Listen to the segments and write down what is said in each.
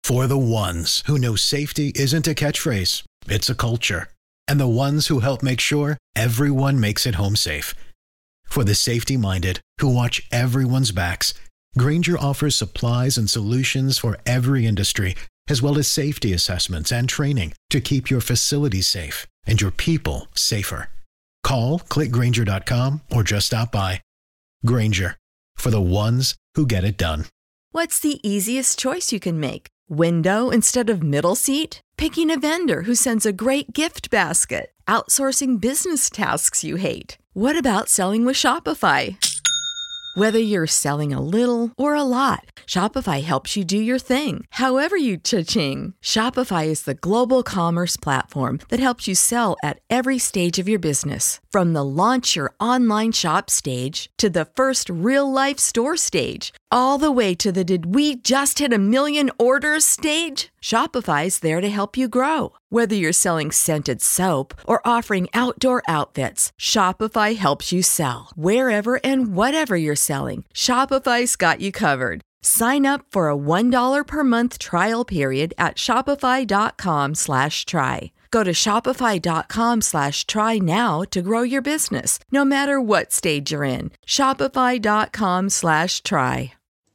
For the ones who know safety isn't a catchphrase, it's a culture. And the ones who help make sure everyone makes it home safe. For the safety-minded who watch everyone's backs, Grainger offers supplies and solutions for every industry, as well as safety assessments and training to keep your facilities safe and your people safer. Call, click Grainger.com, or just stop by. Grainger, for the ones who get it done. What's the easiest choice you can make? Window instead of middle seat? Picking a vendor who sends a great gift basket? Outsourcing business tasks you hate? What about selling with Shopify? Whether you're selling a little or a lot, Shopify helps you do your thing, however you cha-ching. Shopify is the global commerce platform that helps you sell at every stage of your business. From the launch your online shop stage to the first real-life store stage, all the way to the did we just hit 1 million orders stage. Shopify's there to help you grow. Whether you're selling scented soap or offering outdoor outfits, Shopify helps you sell. Wherever and whatever you're selling, Shopify's got you covered. Sign up for a $1 per month trial period at shopify.com/try. Go to shopify.com/try now to grow your business, no matter what stage you're in. Shopify.com/try.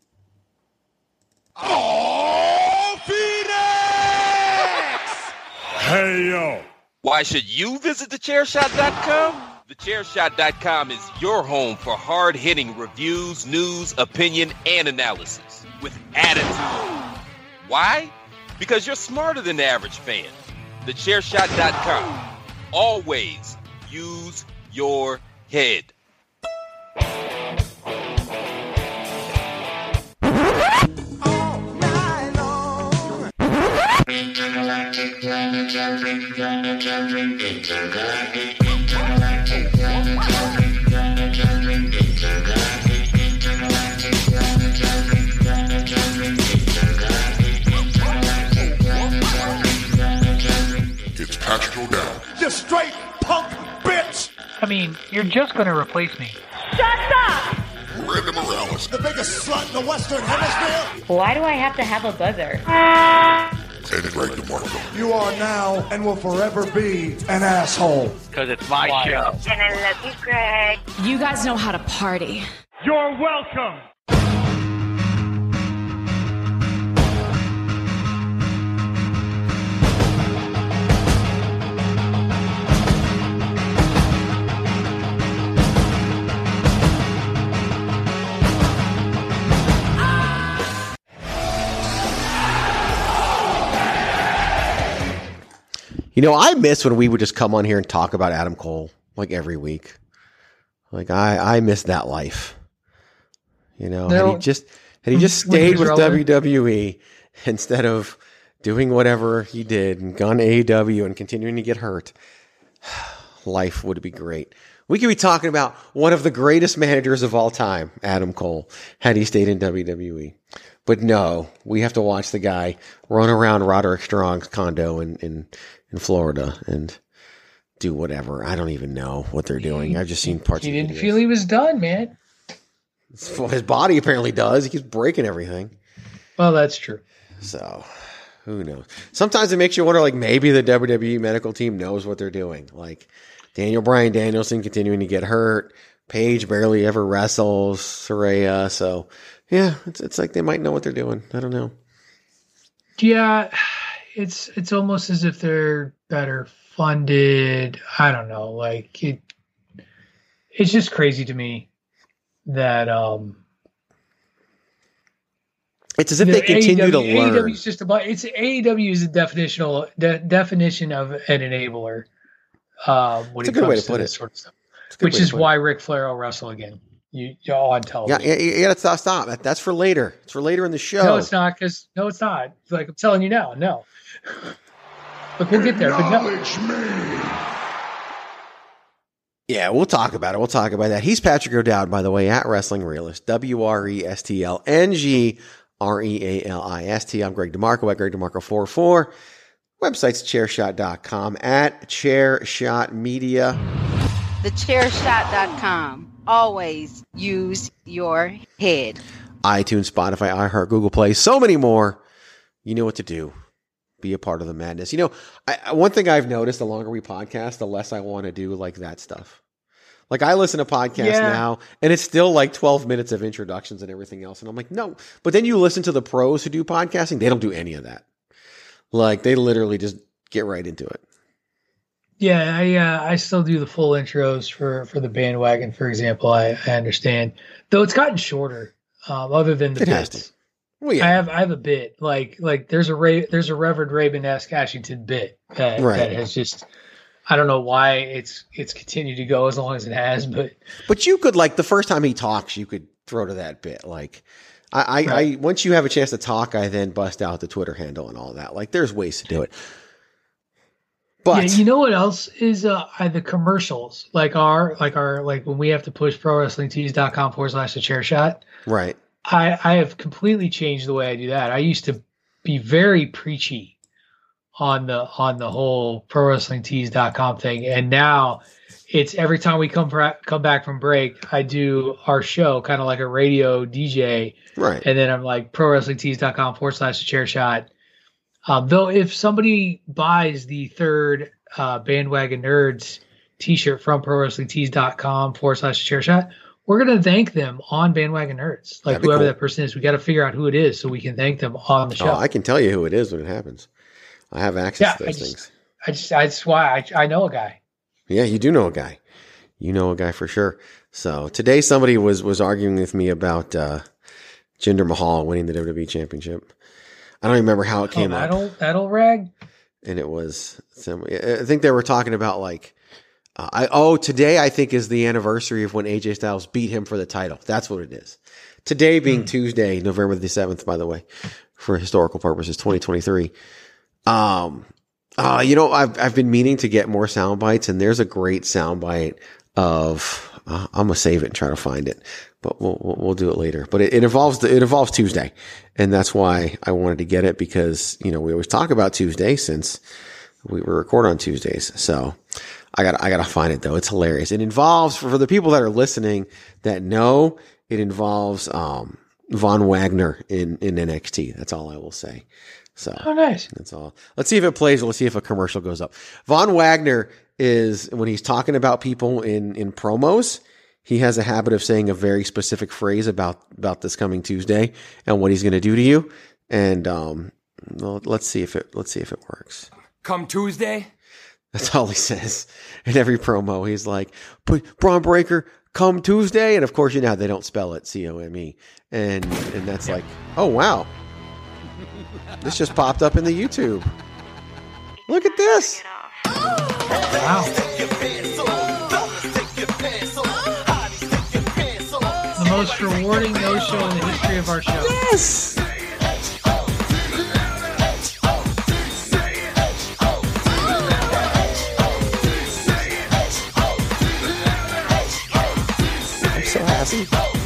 Oh, Phoenix! Hey, yo. Why should you visit thechairshot.com? Thechairshot.com is your home for hard-hitting reviews, news, opinion, and analysis with attitude. Why? Because you're smarter than the average fan. Thechairshot.com. Always use your head. It's Patrick O'Dowd. You straight punk bitch! I mean, you're just going to replace me. Shut up! Randy Morales. The biggest slut in the Western Hemisphere. Why do I have to have a buzzer? And Greg DeMarco. You are now and will forever be an asshole. Because it's my show. And I love you, Greg. You guys know how to party. You're welcome. You know, I miss when we would just come on here and talk about Adam Cole like every week. Like I miss that life. You know, had he just stayed with WWE instead of doing whatever he did and gone to AEW and continuing to get hurt, life would be great. We could be talking about one of the greatest managers of all time, Adam Cole, had he stayed in WWE. But no, we have to watch the guy run around Roderick Strong's condo in Florida and do whatever. I don't even know what they're doing. I've just seen parts of it. He didn't feel he was done, man. His body apparently does. He keeps breaking everything. Well, that's true. So, who knows? Sometimes it makes you wonder, like, maybe the WWE medical team knows what they're doing. Like, Daniel Bryan Danielson continuing to get hurt. Paige barely ever wrestles. Saraya. So, yeah, it's like they might know what they're doing. I don't know. Yeah, it's almost as if they're better funded. I don't know. Like, it's just crazy to me that it's as if they continue to learn. AEW is just about AEW is a definition of an enabler. When it comes to this sort of stuff, which is why Ric Flair will wrestle again. You're on television. Yeah, you gotta stop. That's for later. It's for later in the show. No, it's not. No, it's not. Like I'm telling you now. No. Look, we'll get there. But no. Yeah, we'll talk about it. We'll talk about that. He's Patrick O'Dowd, by the way, at Wrestling Realist. WRESTLNGREALIST. I'm Greg DeMarco at Greg DeMarco44. Website's chairshot.com at Chairshot Media. Thechairshot.com. Always use your head. iTunes, Spotify, iHeart, Google Play, so many more. You know what to do. Be a part of the madness. You know, one thing I've noticed, the longer we podcast, the less I want to do like that stuff. Like I listen to podcasts now and it's still like 12 minutes of introductions and everything else. And I'm like, no. But then you listen to the pros who do podcasting. They don't do any of that. Like they literally just get right into it. Yeah, I still do the full intros for the bandwagon, for example. I understand, though it's gotten shorter. Other than the bits, well, yeah. I have a bit like there's a Reverend Rabin-esque Ashington bit that has just, I don't know why it's continued to go as long as it has, but you could, like, the first time he talks, you could throw to that bit. Like I once you have a chance to talk, I then bust out the Twitter handle and all that. Like there's ways to do it. But yeah, you know what else is the commercials, like when we have to push ProWrestlingTees.com/thechairshot. Right. I have completely changed the way I do that. I used to be very preachy on the whole ProWrestlingTees.com thing, and now it's every time we come back from break, I do our show kind of like a radio DJ, right? And then I'm like ProWrestlingTees.com/thechairshot. Though if somebody buys the third Bandwagon Nerds t-shirt from ProWrestlingTees.com/thechairshot, we're going to thank them on Bandwagon Nerds. Like whoever that person is, we got to figure out who it is so we can thank them on the show. Oh, I can tell you who it is when it happens. I have access to those things. That's why I know a guy. Yeah, you do know a guy. You know a guy for sure. So today somebody was arguing with me about Jinder Mahal winning the WWE Championship. I don't remember how it came up. That old rag? And it was, I think they were talking about like, today I think is the anniversary of when AJ Styles beat him for the title. That's what it is. Today being Tuesday, November the 7th, by the way, for historical purposes, 2023. You know, I've been meaning to get more sound bites, and there's a great sound bite of, I'm going to save it and try to find it, but we'll do it later. But it involves Tuesday. And that's why I wanted to get it, because, you know, we always talk about Tuesday since we record on Tuesdays. So I gotta find it though. It's hilarious. It involves, for the people that are listening that know, it involves, Von Wagner in NXT. That's all I will say. So, oh, nice. That's all. Let's see if it plays. Let's see if a commercial goes up. Von Wagner is, when he's talking about people in promos, he has a habit of saying a very specific phrase about this coming Tuesday and what he's going to do to you. And, well, let's see if it works. Come Tuesday. That's all he says in every promo. He's like, Braun Breaker, come Tuesday. And of course, you know how they don't spell it, COME. And that's like, oh, wow. This just popped up in the YouTube. Look at this. Wow. The most rewarding no-show in the history of our show. Yes. I'm so happy.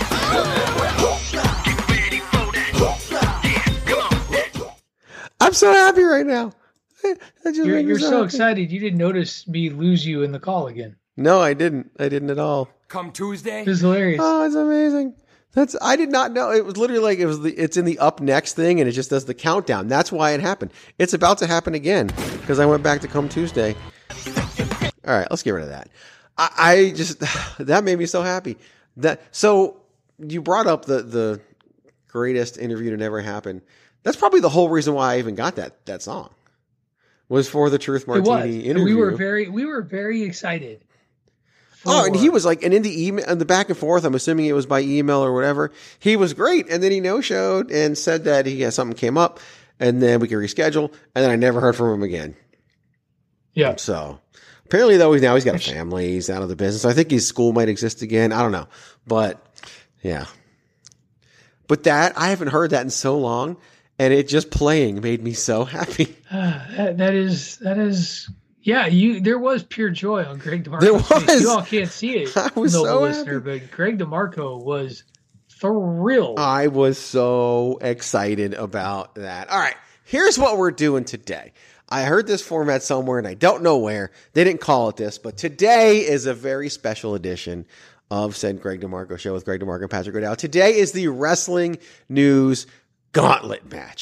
I'm so happy right now. You're so excited. You didn't notice me lose you in the call again. No, I didn't. I didn't at all. Come Tuesday. It was hilarious. Oh, it's amazing. I did not know. It was literally like it's in the up next thing, and it just does the countdown. That's why it happened. It's about to happen again because I went back to Come Tuesday. All right, let's get rid of that. I just, that made me so happy. So you brought up the greatest interview to never happen. That's probably the whole reason why I even got that song, was for the Truth Martini interview. We were very excited. Oh, and he was like, and in the email, and the back and forth, I'm assuming it was by email or whatever. He was great, and then he no-showed and said that something came up, and then we could reschedule, and then I never heard from him again. Yeah. So apparently, though, he's got a family. He's out of the business. I think his school might exist again. I don't know, but yeah. But I haven't heard that in so long. And it just playing made me so happy. That is, yeah. There was pure joy on Greg DeMarco's There was. face. You all can't see it, I was noble so listener, happy. but Greg DeMarco was thrilled. I was so excited about that. All right, here's what we're doing today. I heard this format somewhere, and I don't know where. They didn't call it this, but today is a very special edition of said Greg DeMarco Show with Greg DeMarco and Patrick O'Dowd. Today is the Wrestling News Gauntlet match.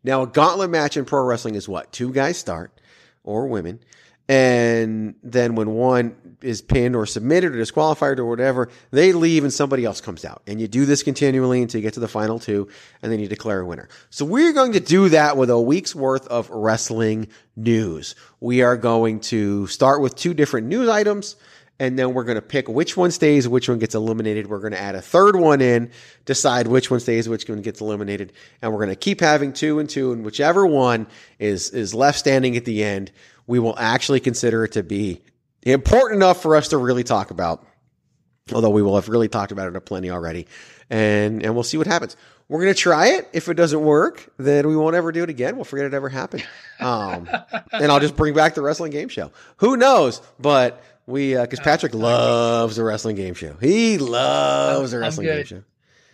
Now, a gauntlet match in pro wrestling is what? 2 guys start, or women. And then when one is pinned or submitted or disqualified or whatever, they leave and somebody else comes out. And you do this continually until you get to the final 2, and then you declare a winner. So we're going to do that with a week's worth of wrestling news. We are going to start with 2 different news items, and then we're going to pick which one stays, which one gets eliminated. We're going to add a third one in, decide which one stays, which one gets eliminated. And we're going to keep having 2 and 2, and whichever one is left standing at the end, we will actually consider it to be important enough for us to really talk about, although we will have really talked about it a plenty already, and we'll see what happens. We're going to try it. If it doesn't work, then we won't ever do it again. We'll forget it ever happened. And I'll just bring back the wrestling game show. Who knows? But because Patrick loves the wrestling game show. He loves the wrestling game show.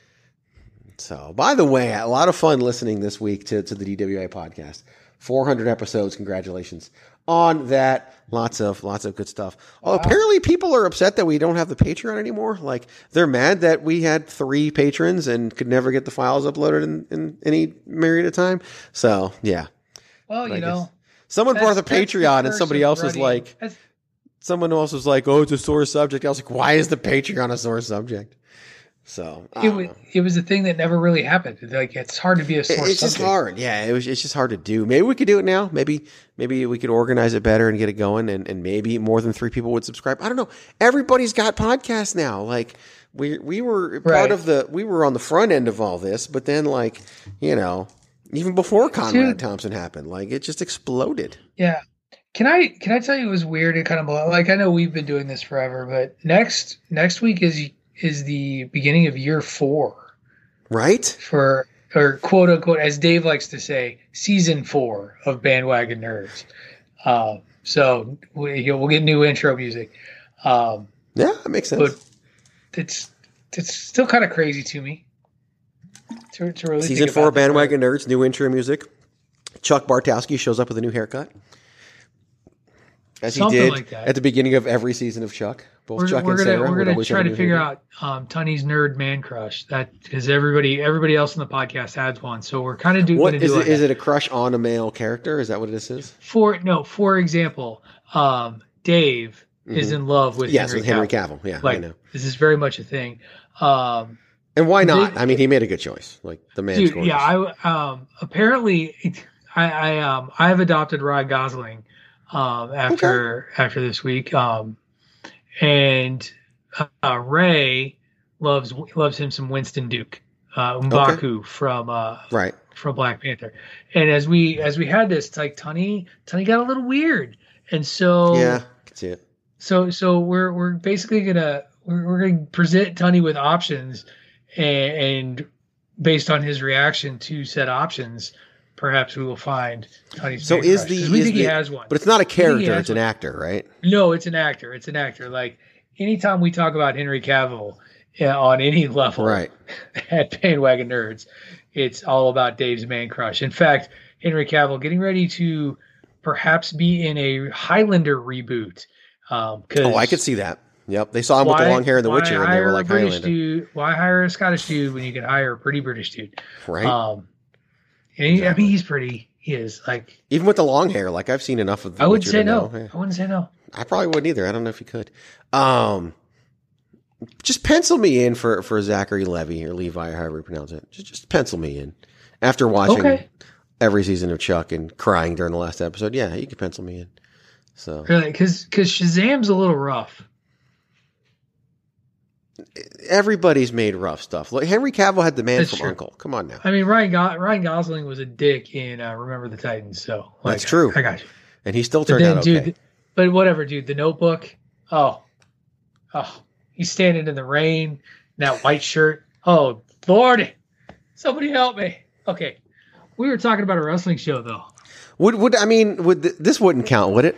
So, by the way, a lot of fun listening this week to the DWI podcast. 400 episodes. Congratulations on that. Lots of good stuff. Wow. Apparently people are upset that we don't have the Patreon anymore. Like, they're mad that we had 3 patrons and could never get the files uploaded in any period of time. So, yeah. Well, you know, someone brought the Patreon and somebody else was like, someone else was like, oh, it's a sore subject. I was like, why is the Patreon a sore subject? So it was a thing that never really happened. Like, it's hard to be a sore subject. It's just hard. Yeah, it's just hard to do. Maybe we could do it now. Maybe we could organize it better and get it going, and maybe more than 3 people would subscribe. I don't know. Everybody's got podcasts now. Like, we were part of we were on the front end of all this, but then, like, you know, even before Conrad Thompson happened, like, it just exploded. Yeah. Can I tell you it was weird and kind of like, I know we've been doing this forever, but next week is the beginning of year 4. Right? Or quote unquote, as Dave likes to say, season 4 of Bandwagon Nerds. So we'll get new intro music. Yeah, that makes sense. But it's still kind of crazy to me. To really season 4 of Bandwagon Nerds, new intro music. Chuck Bartowski shows up with a new haircut. As something he did like at the beginning of every season of Chuck. Both Chuck and Sarah. We're going to try to figure out Tunney's nerd man crush. That because everybody else in the podcast has one. So we're kind of doing. Is it a crush on a male character? Is that what this is? For example, Dave is in love with Henry Cavill. Yeah, like, I know. This is very much a thing. And why not? I mean, he made a good choice. Like, the man's gorgeous. Yeah, apparently I have adopted Ryan Gosling. After this week, and Ray loves him some Winston Duke, M'Baku from Black Panther. And as we had this, it's like Tunney got a little weird, and so yeah, I can see it. So we're basically gonna present Tunney with options, and based on his reaction to said options, perhaps we will find Tunney's. So he has one, but it's not a character; it's an actor, right? No, it's an actor. It's an actor. Like, anytime we talk about Henry Cavill on any level, right, at Bandwagon Nerds, it's all about Dave's man crush. In fact, Henry Cavill getting ready to perhaps be in a Highlander reboot. I could see that. Yep, they saw him with the long hair in The Witcher, and they were like, Highlander. Why hire a Scottish dude when you can hire a pretty British dude? Right. And I mean, he's pretty. He is, like, even with the long hair. Like, I've seen enough of. I wouldn't say no. I wouldn't say no. I probably wouldn't either. I don't know if you could. Just pencil me in for Zachary Levi or Levi, or however you pronounce it. Just pencil me in. After watching every season of Chuck and crying during the last episode, yeah, you can pencil me in. So really, because Shazam's a little rough. Everybody's made rough stuff. Like, Henry Cavill had the Man from Uncle. Come on now. I mean, Ryan Gosling was a dick in Remember the Titans. So, like, that's true. I got you. And he still turned out okay. Dude, but whatever, dude. The Notebook. Oh, he's standing in the rain in that white shirt. Oh, Lord, somebody help me. Okay, we were talking about a wrestling show though. This wouldn't count, would it?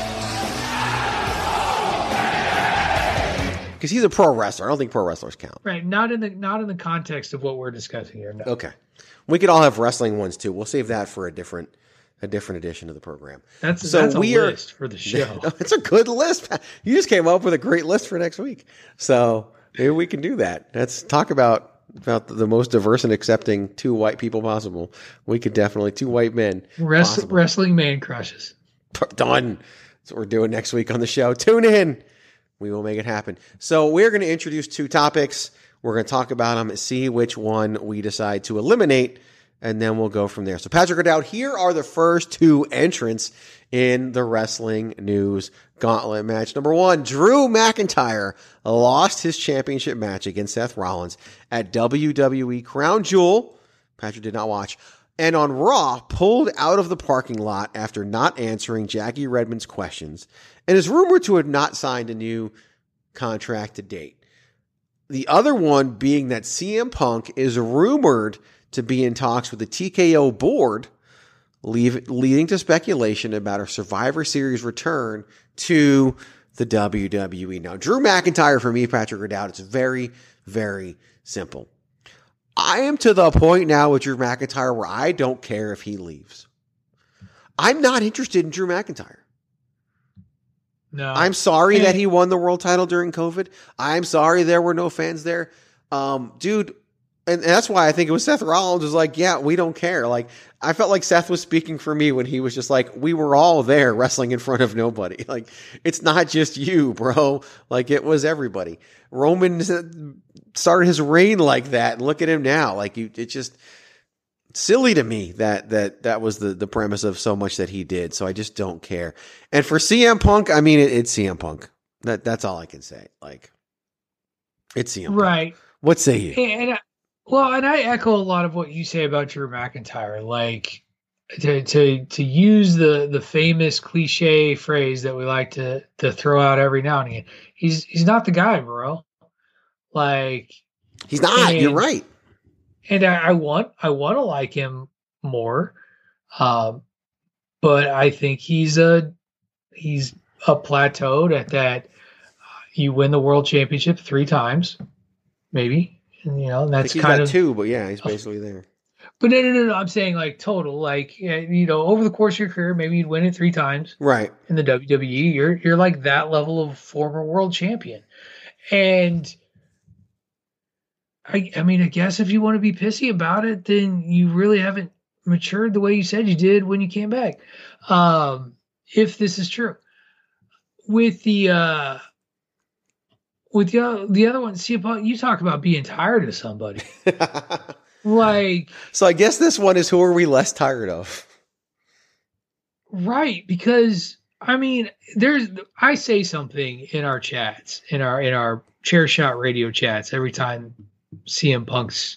Because he's a pro wrestler. I don't think pro wrestlers count. Right. Not in the context of what we're discussing here. No. Okay. We could all have wrestling ones too. We'll save that for a different edition of the program. That's a list for the show. It's a good list. You just came up with a great list for next week. So maybe we can do that. Let's talk about the most diverse and accepting two white people possible. We could definitely, two white men. Wrestling man crushes. Done. That's what we're doing next week on the show. Tune in. We will make it happen. So we're going to introduce two topics. We're going to talk about them, see which one we decide to eliminate, and then we'll go from there. So Patrick O'Dowd, here are the first two entrants in the wrestling news gauntlet match. Number one, Drew McIntyre lost his championship match against Seth Rollins at WWE Crown Jewel. Patrick did not watch. And on Raw, pulled out of the parking lot after not answering Jackie Redmond's questions, and is rumored to have not signed a new contract to date. The other one being that CM Punk is rumored to be in talks with the TKO board, leading to speculation about a Survivor Series return to the WWE. Now, Drew McIntyre, for me, Patrick O'Dowd, it's very, very simple. I am to the point now with Drew McIntyre where I don't care if he leaves. I'm not interested in Drew McIntyre. No. I'm sorry that he won the world title during COVID. I'm sorry there were no fans there. Dude, and that's why I think it was Seth Rollins was like, yeah, we don't care. Like, I felt like Seth was speaking for me when he was just like, we were all there wrestling in front of nobody. Like, it's not just you, bro. Like, it was everybody. Roman started his reign like that, and look at him now. Like, it's just silly to me that was the premise of so much that he did. So I just don't care. And for CM Punk, I mean, it's CM Punk. That's all I can say. Like, it's CM Punk. Right. What say you? And I echo a lot of what you say about Drew McIntyre. Like, to use the famous cliche phrase that we like to throw out every now and again. He's not the guy, bro. Like, he's not. You're right. And I want to like him more, but I think he's plateaued at that. You win the world championship 3 times, maybe, and that's kind of 2. But yeah, he's basically there. But no. I'm saying like total, like over the course of your career, maybe you'd win it 3 times, right? In the WWE, you're like that level of former world champion, and. I mean, I guess if you want to be pissy about it, then you really haven't matured the way you said you did when you came back. If this is true, with the other one, see, you talk about being tired of somebody. Like, so I guess this one is, who are we less tired of? Right, because I mean, I say something in our chats, in our Chair Shot radio chats every time CM Punk's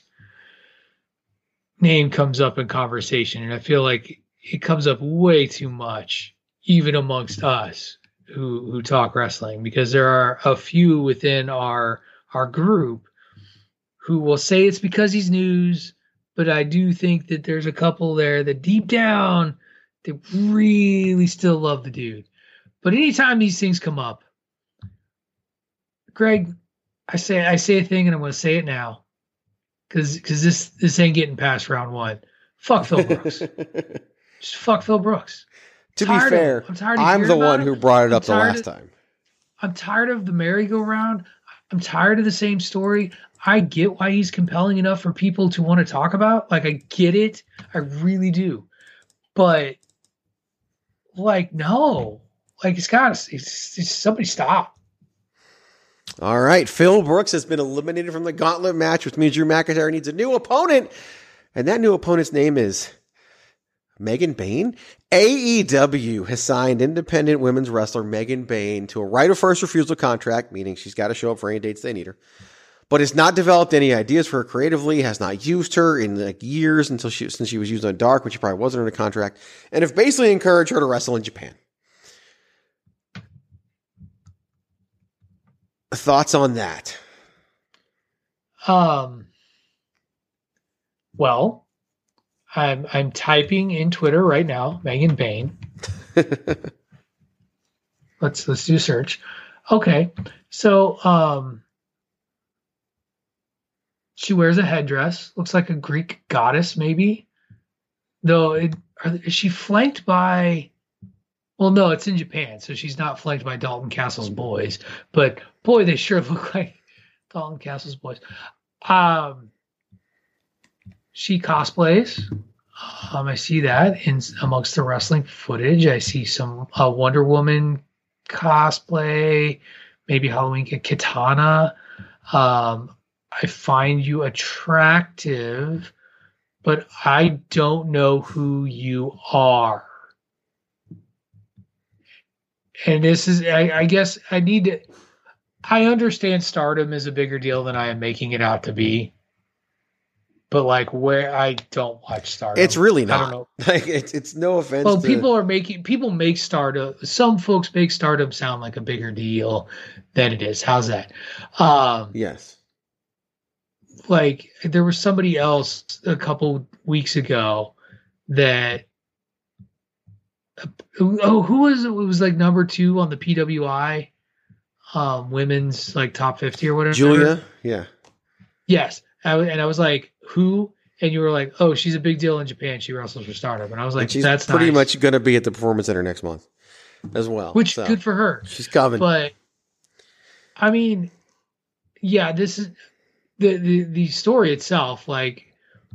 name comes up in conversation, and I feel like it comes up way too much, even amongst us who talk wrestling, because there are a few within our group who will say it's because he's news, but I do think that there's a couple there that deep down they really still love the dude. But anytime these things come up, Greg, I say a thing, and I'm going to say it now, because this ain't getting past round 1. Fuck Phil Brooks. Just fuck Phil Brooks. To be fair, I'm the one who brought it up the last time. I'm tired of the merry-go-round. I'm tired of the same story. I get why he's compelling enough for people to want to talk about. Like, I get it. I really do. But, like, no. Like, it's somebody stop. All right, Phil Brooks has been eliminated from the gauntlet match, which means Drew McIntyre needs a new opponent, and that new opponent's name is Megan Bayne. AEW has signed independent women's wrestler Megan Bayne to a right of first refusal contract, meaning she's got to show up for any dates they need her, but has not developed any ideas for her creatively, has not used her in like years since she was used on Dark, when she probably wasn't under contract, and have basically encouraged her to wrestle in Japan. Thoughts on that? Well, I'm typing in Twitter right now, Megan Bayne. Let's do a search. Okay. So she wears a headdress, looks like a Greek goddess, maybe. Though is she flanked by, well, no, it's in Japan, so she's not flanked by Dalton Castle's boys. But boy, they sure look like Dalton Castle's boys. she cosplays. I see that amongst the wrestling footage. I see some Wonder Woman cosplay, maybe Halloween Katana. I find you attractive, but I don't know who you are. And this is, I guess I need to, I understand Stardom is a bigger deal than I am making it out to be. But like where I don't watch Stardom. It's really not. I don't know. Like it's no offense. Well, people make Stardom. Some folks make Stardom sound like a bigger deal than it is. How's that? Yes. Like there was somebody else a couple weeks ago that. Who was it? It was like number 2 on the PWI, women's like top 50 or whatever. Julia. Yeah. Yes. And I was like, who? And you were like, oh, she's a big deal in Japan. She wrestles for Stardom. And I was like, she's that's pretty nice. much going to be at the Performance Center next month as well. Which, good for her. She's coming. But, I mean, yeah, this is the story itself. Like,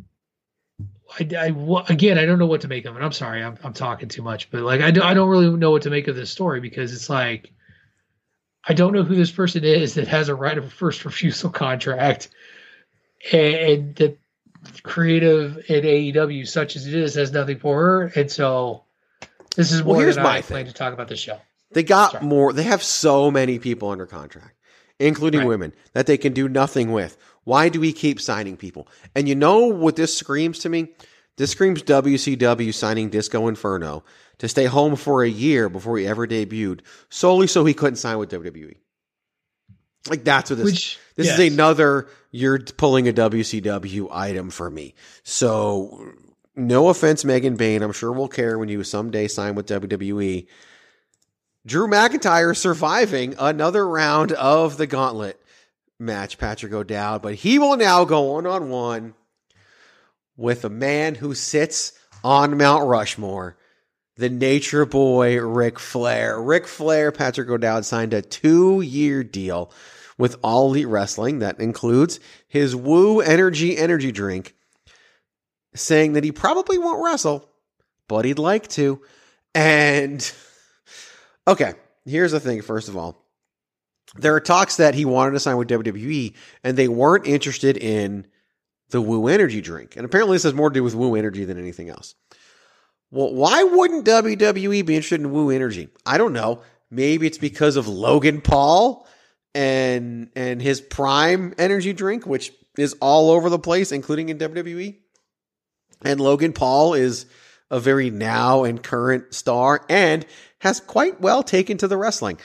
again, I don't know what to make of it. I'm sorry, I'm talking too much. But, like, I don't really know what to make of this story because it's like, I don't know who this person is that has a right of first refusal contract. And the creative at AEW, such as it is, has nothing for her. And so this is more than I plan to talk about the show. They got more. They have so many people under contract, including women, that they can do nothing with. Why do we keep signing people? And you know what this screams to me? This screams WCW signing Disco Inferno to stay home for a year before he ever debuted, solely so he couldn't sign with WWE. Like that's what this is another, you're pulling a WCW item for me. So no offense, Megan Bayne. I'm sure we'll care when you someday sign with WWE. Drew McIntyre surviving another round of the gauntlet match, Patrick O'Dowd, but he will now go one-on-one with a man who sits on Mount Rushmore, the Nature Boy, Ric Flair. Ric Flair, Patrick O'Dowd signed a 2-year deal with All Elite Wrestling that includes his Woo energy drink, saying that he probably won't wrestle, but he'd like to. And, okay, here's the thing, first of all. There are talks that he wanted to sign with WWE, and they weren't interested in the Woo energy drink. And apparently this has more to do with Woo energy than anything else. Well, why wouldn't WWE be interested in Woo energy? I don't know. Maybe it's because of Logan Paul and his Prime energy drink, which is all over the place, including in WWE. And Logan Paul is a very now and current star and has quite well taken to the wrestling.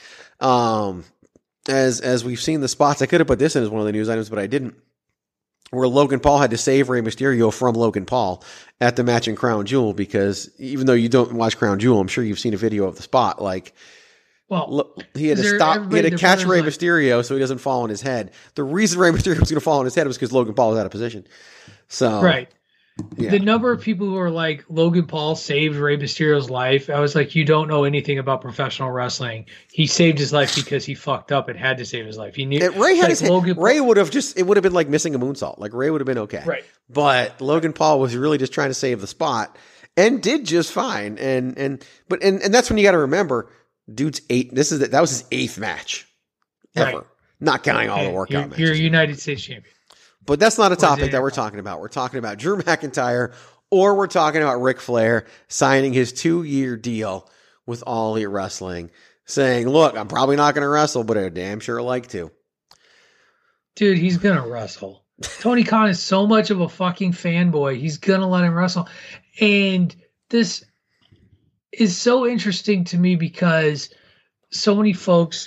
As we've seen the spots, I could have put this in as one of the news items, but I didn't. Where Logan Paul had to save Rey Mysterio from Logan Paul at the match in Crown Jewel, because even though you don't watch Crown Jewel, I'm sure you've seen a video of the spot. Like, well, he had to stop, he had to catch Rey Mysterio so he doesn't fall on his head. The reason Rey Mysterio was going to fall on his head was because Logan Paul was out of position. So, right. Yeah. The number of people who are like, Logan Paul saved Rey Mysterio's life. I was like, you don't know anything about professional wrestling. He saved his life because he fucked up and had to save his life. He knew Rey had his Rey would have just, it would have been like missing a moonsault. Like Rey would have been okay. Right. But Logan Paul was really just trying to save the spot and did just fine. And that's when you got to remember, dude's that was his 8th match ever. Right. Not counting all the workout matches. You're a United States champion. But that's not a topic that we're talking about. We're talking about Drew McIntyre, or we're talking about Ric Flair signing his 2-year deal with All Elite Wrestling, saying, look, I'm probably not going to wrestle, but I'd damn sure like to. Dude, he's going to wrestle. Tony Khan is so much of a fucking fanboy. He's going to let him wrestle. And this is so interesting to me because so many folks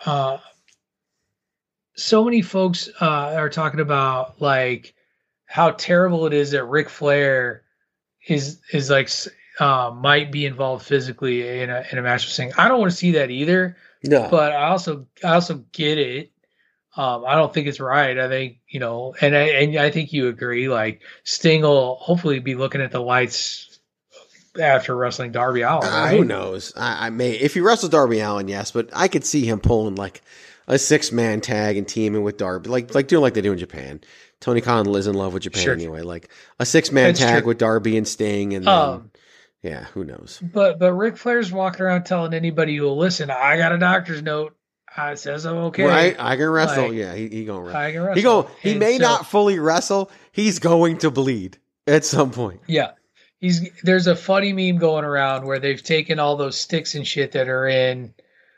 are talking about like how terrible it is that Ric Flair is like might be involved physically in a match with Sting. I don't want to see that either. No, but I also get it. I don't think it's right. I think and I think you agree. Like Sting will hopefully be looking at the lights after wrestling Darby Allin. Right? Who knows? I may, if he wrestles Darby Allin, yes, but I could see him pulling like a 6-man tag and teaming with Darby, like doing like they do in Japan. Tony Khan is in love with Japan anyway. Like a 6-man tag with Darby and Sting, and then, yeah, who knows? But Ric Flair's walking around telling anybody who will listen, I got a doctor's note. It says I'm okay. Right, I can wrestle. Like, yeah, he gonna wrestle. I can wrestle. He may not fully wrestle. He's going to bleed at some point. Yeah. There's a funny meme going around where they've taken all those sticks and shit that are in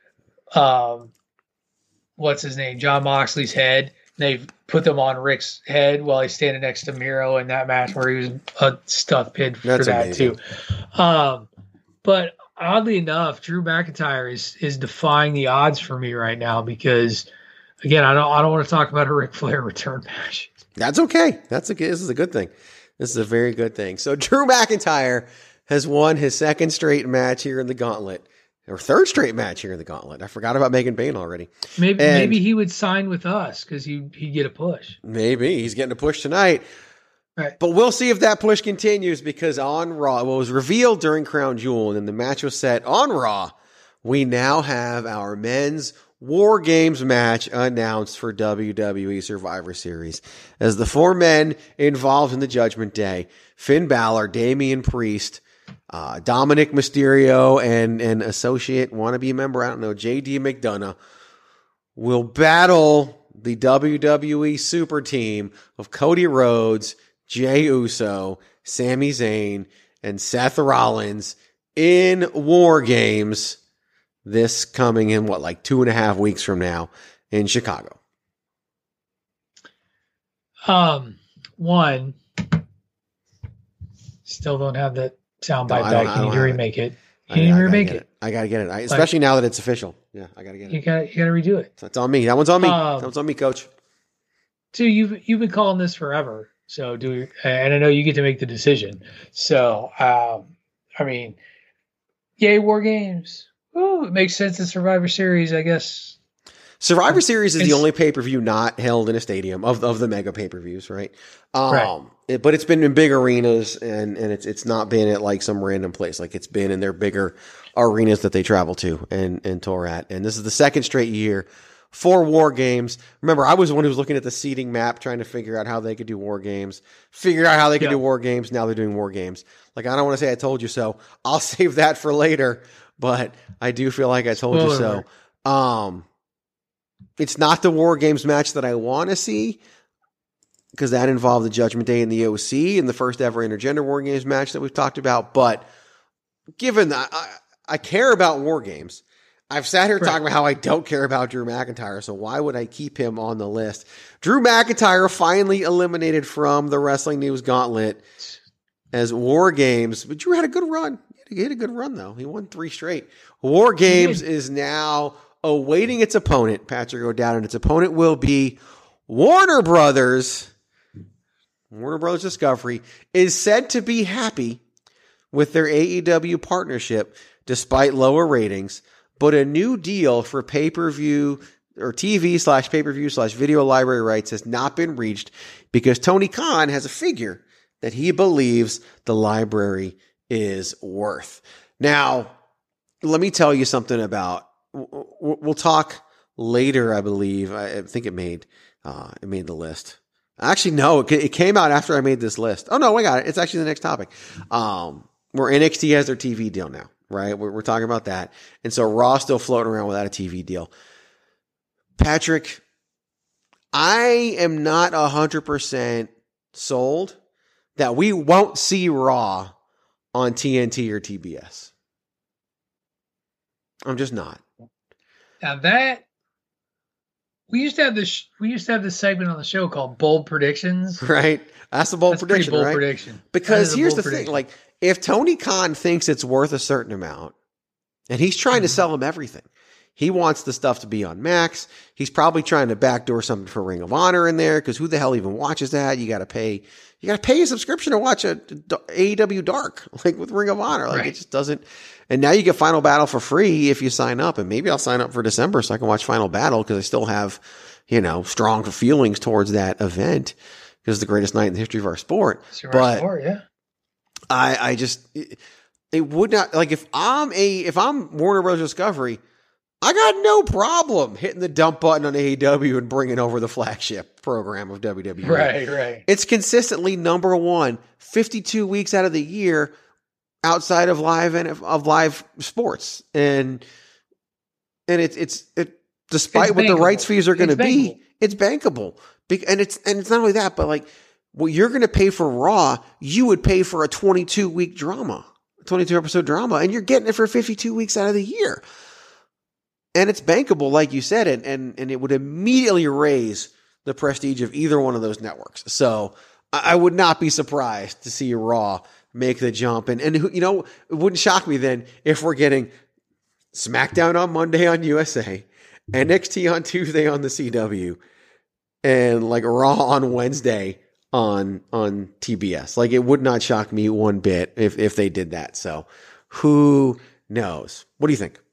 what's his name? John Moxley's head. They've put them on Rick's head while he's standing next to Miro in that match where he was a stuffed pin for that amazing. Too. But oddly enough, Drew McIntyre is defying the odds for me right now because, again, I don't want to talk about a Ric Flair return match. That's okay. This is a good thing. This is a very good thing. So Drew McIntyre has won his second straight match here in the Gauntlet, or third straight match here in the Gauntlet. I forgot about Megan Bayne already. Maybe he would sign with us because he'd get a push. Maybe he's getting a push tonight. Right. But we'll see if that push continues because on Raw, it was revealed during Crown Jewel and then the match was set on Raw. We now have our men's War Games match announced for WWE Survivor Series. As the 4 men involved in the Judgment Day, Finn Balor, Damian Priest, Dominic Mysterio, and an associate wannabe member, I don't know, JD McDonough, will battle the WWE Super Team of Cody Rhodes, Jey Uso, Sami Zayn, and Seth Rollins in War Games. This coming in, 2.5 weeks from now in Chicago? One, still don't have that soundbite back. You need to remake it. You need to remake it. I got to get it. Especially now that it's official. Yeah, I got to get it. You got to redo it. So it's on me. That one's on me. That one's on me, Coach. So you've been calling this forever. So and I know you get to make the decision. So, yay, War Games. Ooh, it makes sense in Survivor Series, I guess. Survivor Series is the only pay-per-view not held in a stadium of the mega pay-per-views, right? Right. But it's been in big arenas and it's not been at some random place. It's been in their bigger arenas that they travel to and tour at. And this is the second straight year for War Games. Remember, I was the one who was looking at the seating map, trying to figure out how they could do War Games, do War Games. Now they're doing War Games. I don't want to say I told you so. I'll save that for later. But I do feel like I told you so. It's not the War Games match that I want to see because that involved the Judgment Day and the OC and the first ever intergender War Games match that we've talked about. But given that I care about War Games, I've sat here talking about how I don't care about Drew McIntyre. So why would I keep him on the list? Drew McIntyre finally eliminated from the Wrestling News Gauntlet as War Games. But Drew had a good run. He had a good run, though. He won 3 straight. War Games is now awaiting its opponent, Patrick O'Dowd, and its opponent will be Warner Brothers. Warner Brothers Discovery is said to be happy with their AEW partnership despite lower ratings, but a new deal for pay-per-view or TV/pay-per-view/video library rights has not been reached because Tony Khan has a figure that he believes the library is worth. Now, let me tell you something about, we'll talk later, I believe. I think it made the list. Actually, no, it came out after I made this list. Oh no, I got it. It's actually the next topic. Where NXT has their TV deal now, right? We're talking about that. And so Raw still floating around without a TV deal. Patrick, I am not 100% sold that we won't see Raw on TNT or TBS. I'm just not. Now that we used to have this segment on the show called Bold Predictions. Right. That's a bold prediction, bold right? Prediction. Because here's the thing, if Tony Khan thinks it's worth a certain amount, and he's trying to sell him everything. He wants the stuff to be on Max. He's probably trying to backdoor something for Ring of Honor in there because who the hell even watches that? You got to pay a subscription to watch a AEW Dark with Ring of Honor. It just doesn't. And now you get Final Battle for free if you sign up. And maybe I'll sign up for December so I can watch Final Battle because I still have, strong feelings towards that event because it's the greatest night in the history of our sport. I just, it would not, if I'm Warner Bros. Discovery, I got no problem hitting the dump button on AEW and bringing over the flagship program of WWE. Right. It's consistently number one 52 weeks out of the year outside of live sports. And it's despite what the rights fees are going to be, it's bankable. And it's not only that, but like what you're going to pay for Raw, you would pay for a 22-week drama, 22-episode drama, and you're getting it for 52 weeks out of the year. And it's bankable, like you said, and it would immediately raise the prestige of either one of those networks. So I would not be surprised to see Raw make the jump. And you know, it wouldn't shock me then if we're getting SmackDown on Monday on USA, NXT on Tuesday on the CW, and like Raw on Wednesday on TBS. Like, it would not shock me one bit if they did that. So who knows? What do you think?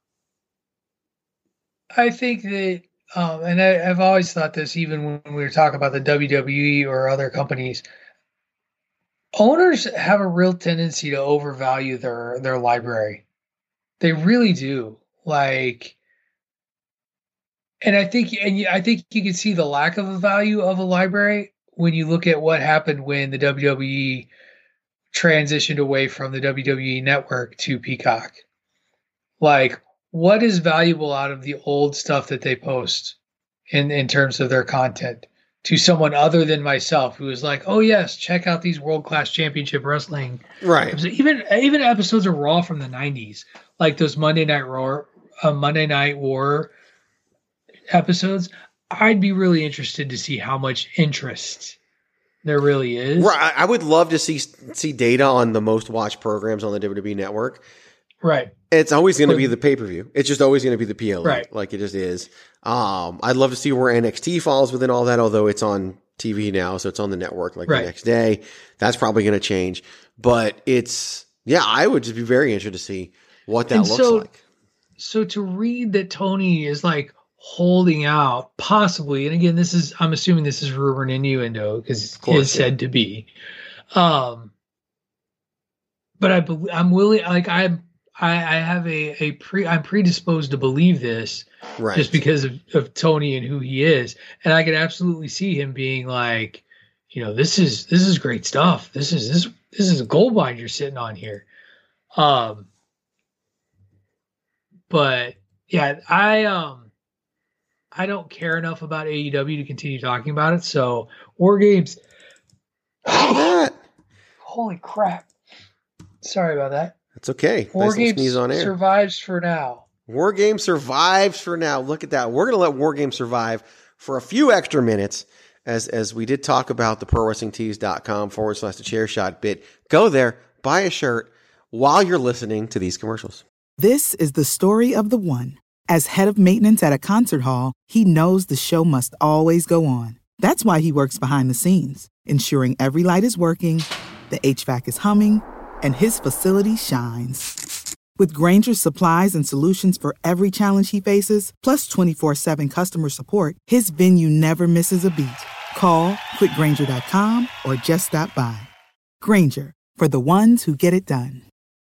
I think that, and I've always thought this, even when we were talking about the WWE or other companies, owners have a real tendency to overvalue their library. They really do. Like, and I think you can see the lack of a value of a library when you look at what happened when the WWE transitioned away from the WWE network to Peacock. Like, what is valuable out of the old stuff that they post in terms of their content to someone other than myself, who is like, oh yes, check out these world-class championship wrestling. Right. Even episodes of Raw from the 90s, like those Monday Night War episodes, I'd be really interested to see how much interest there really is. Right. I would love to see data on the most watched programs on the WWE network. Right. It's always going to be the pay-per-view. It's just always going to be the PLE. Right. Like it just is. I'd love to see where NXT falls within all that, although it's on TV now, so it's on the network like the next day. That's probably going to change. But I would just be very interested to see what that looks like. So to read that Tony is like holding out, possibly, and again, I'm assuming this is rumor and innuendo because it's said to be. But I'm willing, like I'm predisposed to believe this, right, just because of Tony and who he is, and I could absolutely see him being like, you know, this is great stuff. This is a gold mine you're sitting on here. But yeah, I don't care enough about AEW to continue talking about it. So War Games. Holy crap! Sorry about that. It's okay. War Games survives for now. War Games survives for now. Look at that. We're going to let War Games survive for a few extra minutes as we did talk about the ProWrestlingTees.com/thechairshot bit. Go there, buy a shirt while you're listening to these commercials. This is the story of the one. As head of maintenance at a concert hall, he knows the show must always go on. That's why he works behind the scenes, ensuring every light is working, the HVAC is humming, and his facility shines. With Grainger's supplies and solutions for every challenge he faces, plus 24/7 customer support, his venue never misses a beat. Call quickgrainger.com or just stop by. Grainger, for the ones who get it done.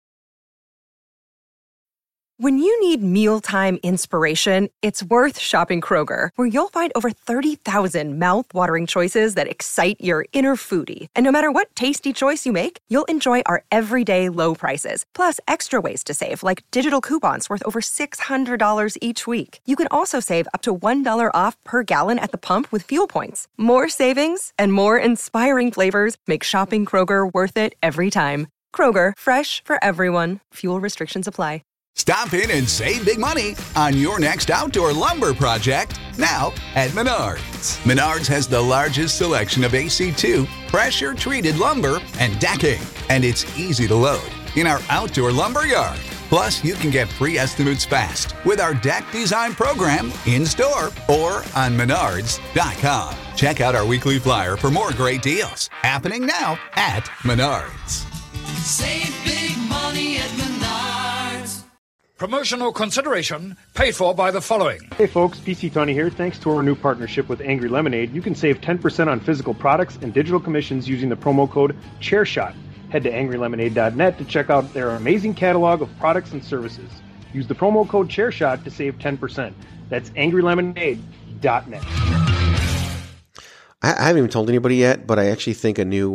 When you need mealtime inspiration, it's worth shopping Kroger, where you'll find over 30,000 mouth-watering choices that excite your inner foodie. And no matter what tasty choice you make, you'll enjoy our everyday low prices, plus extra ways to save, like digital coupons worth over $600 each week. You can also save up to $1 off per gallon at the pump with fuel points. More savings and more inspiring flavors make shopping Kroger worth it every time. Kroger, fresh for everyone. Fuel restrictions apply. Stop in and save big money on your next outdoor lumber project now at Menards. Menards has the largest selection of AC2, pressure-treated lumber, and decking, and it's easy to load in our outdoor lumber yard. Plus, you can get free estimates fast with our deck design program in-store or on Menards.com. Check out our weekly flyer for more great deals happening now at Menards. Save big money at Menards. Promotional consideration paid for by the following. Hey folks, PC Tony here. Thanks to our new partnership with Angry Lemonade, you can save 10% on physical products and digital commissions using the promo code ChairShot. Head to angrylemonade.net to check out their amazing catalog of products and services. Use the promo code ChairShot to save 10%. That's angrylemonade.net. I haven't even told anybody yet, but I actually think a new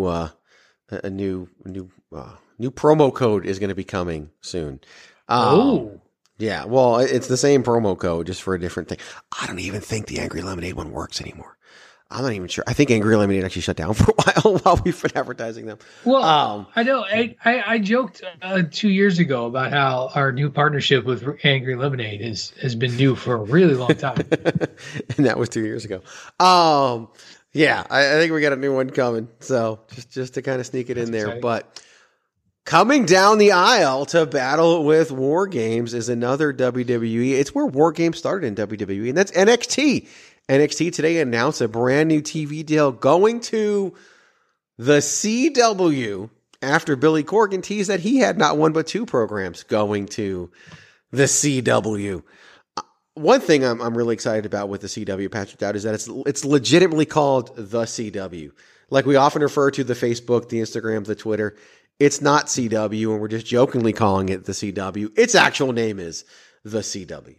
promo code is going to be coming soon. Yeah, well, it's the same promo code, just for a different thing. I don't even think the Angry Lemonade one works anymore. I'm not even sure. I think Angry Lemonade actually shut down for a while we've been advertising them. Well, I know. I joked 2 years ago about how our new partnership with Angry Lemonade has been new for a really long time. And that was 2 years ago. Yeah, I think we got a new one coming. So just to kind of sneak it in there. Exciting. But coming down the aisle to battle with War Games is another WWE. It's where War Games started in WWE, and that's NXT. NXT today announced a brand new TV deal going to the CW after Billy Corgan teased that he had not one but two programs going to the CW. One thing I'm really excited about with the CW, Patrick Dowd, is that it's legitimately called the CW. Like we often refer to the Facebook, the Instagram, the Twitter. It's not CW, and we're just jokingly calling it the CW. Its actual name is the CW.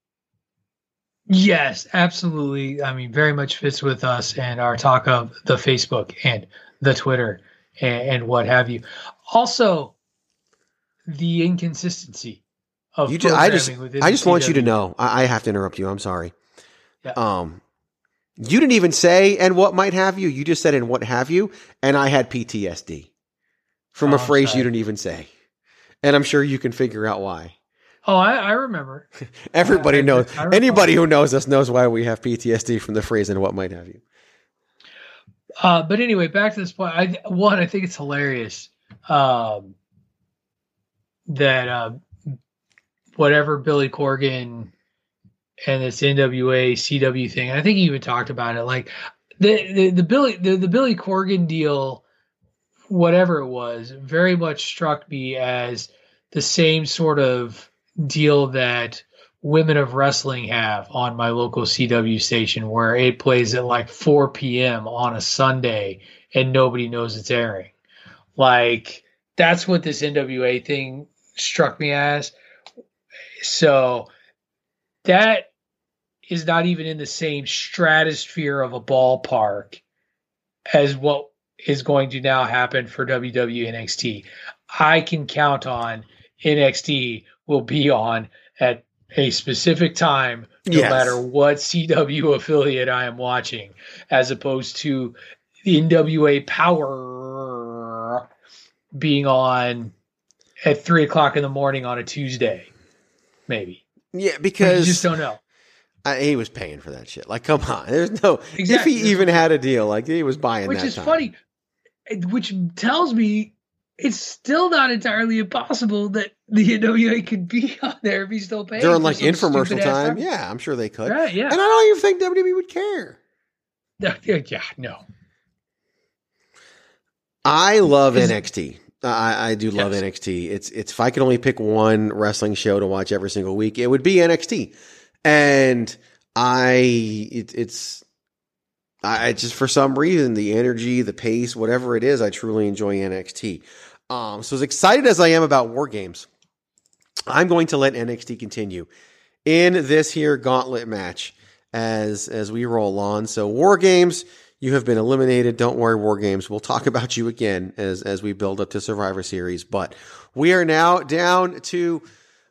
Yes, absolutely. I mean, very much fits with us and our talk of the Facebook and the Twitter and what have you. Also, the inconsistency of programming within I just want you to know. I have to interrupt you. I'm sorry. Yeah. You didn't even say "and what might have you." You just said "and what have you," and I had PTSD from a phrase you didn't even say, and I'm sure you can figure out why. Oh, I remember. Everybody knows. Anybody who knows us knows why we have PTSD from the phrase "and what might have you." But anyway, back to this point. I think it's hilarious that whatever Billy Corgan and this NWA CW thing. I think he even talked about it. Like the Billy Corgan deal, whatever it was, very much struck me as the same sort of deal that Women of Wrestling have on my local CW station, where it plays at like 4 p.m. on a Sunday and nobody knows it's airing. Like, that's what this NWA thing struck me as. So that is not even in the same stratosphere of a ballpark as what is going to now happen for WWE NXT. I can count on NXT will be on at a specific time, no matter what CW affiliate I am watching, as opposed to the NWA Power being on at 3:00 in the morning on a Tuesday, maybe. Yeah, because you just don't know. He was paying for that shit. Like, come on. There's no, exactly. If he even had a deal, like he was buying that. Which is time. Funny, which tells me it's still not entirely impossible that the NWA could be on there if he's still paying. During like infomercial time. Yeah, I'm sure they could. Right, yeah. And I don't even think WWE would care. Yeah, no. I love NXT. I do love NXT. It's if I could only pick one wrestling show to watch every single week, it would be NXT. And it's just, for some reason, the energy, the pace, whatever it is, I truly enjoy NXT. So as excited as I am about War Games, I'm going to let NXT continue in this here gauntlet match as we roll on. So War Games, you have been eliminated. Don't worry, War Games. We'll talk about you again as we build up to Survivor Series. But we are now down to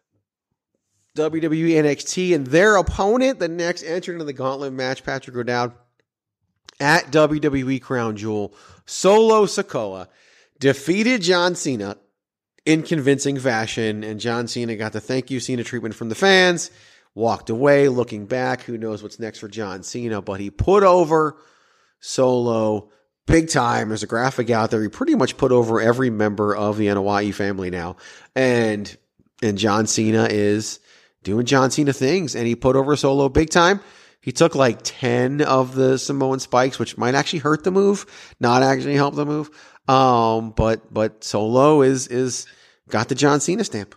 WWE NXT and their opponent, the next entrant in the gauntlet match, Patrick O'Dowd, at WWE Crown Jewel, Solo Sikoa defeated John Cena in convincing fashion, and John Cena got the thank you Cena treatment from the fans, walked away. Looking back, who knows what's next for John Cena, but he put over Solo big time. There's a graphic out there. He pretty much put over every member of the Anoa'i family now, and John Cena is doing John Cena things, and he put over Solo big time. He took like 10 of the Samoan spikes, which might actually hurt the move, not actually help the move. But Solo is got the John Cena stamp.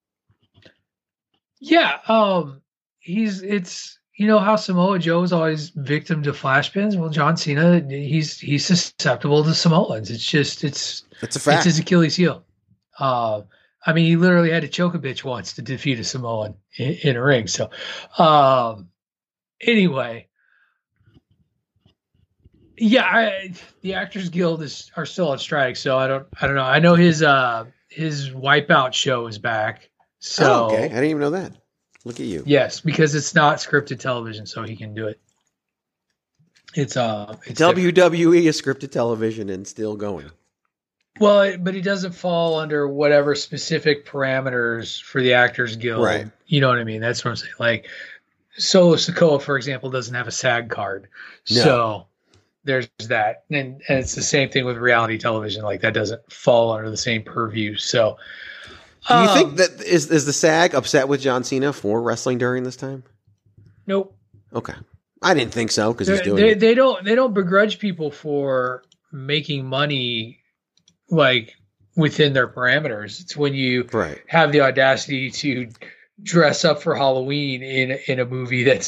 Yeah. It's you know how Samoa Joe is always victim to flash pins. Well, John Cena, he's susceptible to Samoans. It's a fact. It's his Achilles heel. I mean, he literally had to choke a bitch once to defeat a Samoan in a ring. So, anyway, yeah, the Actors Guild are still on strike. So I don't know. I know his Wipeout show is back. So okay, I didn't even know that. Look at you. Yes, because it's not scripted television, so he can do it. It's WWE is scripted television and still going. Well, but he doesn't fall under whatever specific parameters for the Actors Guild. Right. You know what I mean? That's what I'm saying. Like Solo Sikoa, for example, doesn't have a SAG card. No. So there's that. And it's the same thing with reality television. Like that doesn't fall under the same purview. So do you think that is the SAG upset with John Cena for wrestling during this time? Nope. Okay. I didn't think so because he's doing it. They don't begrudge people for making money like within their parameters. It's when you have the audacity to dress up for Halloween in a movie that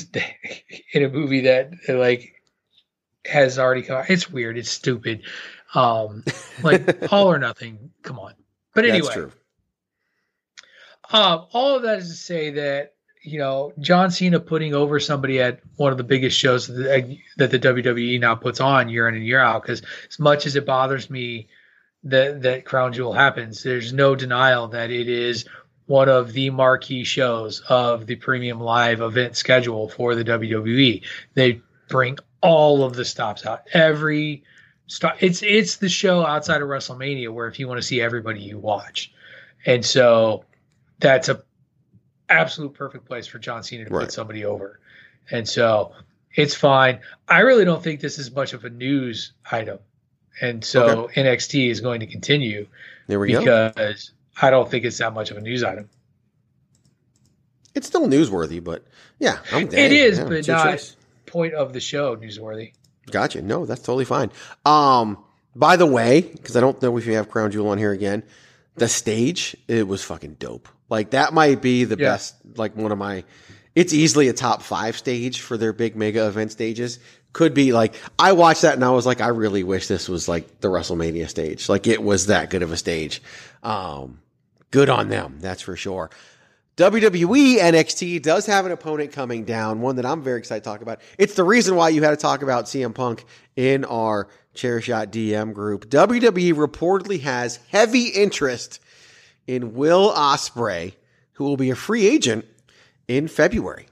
like has already come. It's weird. It's stupid. Like All or Nothing. Come on. But anyway, that's true. All of that is to say that, you know, John Cena putting over somebody at one of the biggest shows that the WWE now puts on year in and year out, because as much as it bothers me that Crown Jewel happens, there's no denial that it is one of the marquee shows of the premium live event schedule for the WWE. They bring all of the stops out. Every stop. It's the show outside of WrestleMania where if you want to see everybody, you watch. And so that's a absolute perfect place for John Cena to put somebody over. And so it's fine. I really don't think this is much of a news item. And so NXT is going to continue because I don't think it's that much of a news item. It's still newsworthy, but yeah, it is, but not point of the show newsworthy. Gotcha. No, that's totally fine. By the way, because I don't know if you have Crown Jewel on here again, the stage, it was fucking dope. Like that might be the best, like one of my, it's easily a top 5 stage for their big mega event stages. Could be like, I watched that and I was like, I really wish this was like the WrestleMania stage. Like it was that good of a stage. Good on them. That's for sure. WWE NXT does have an opponent coming down, one that I'm very excited to talk about. It's the reason why you had to talk about CM Punk in our Chairshot DM group. WWE reportedly has heavy interest in Will Ospreay, who will be a free agent in February.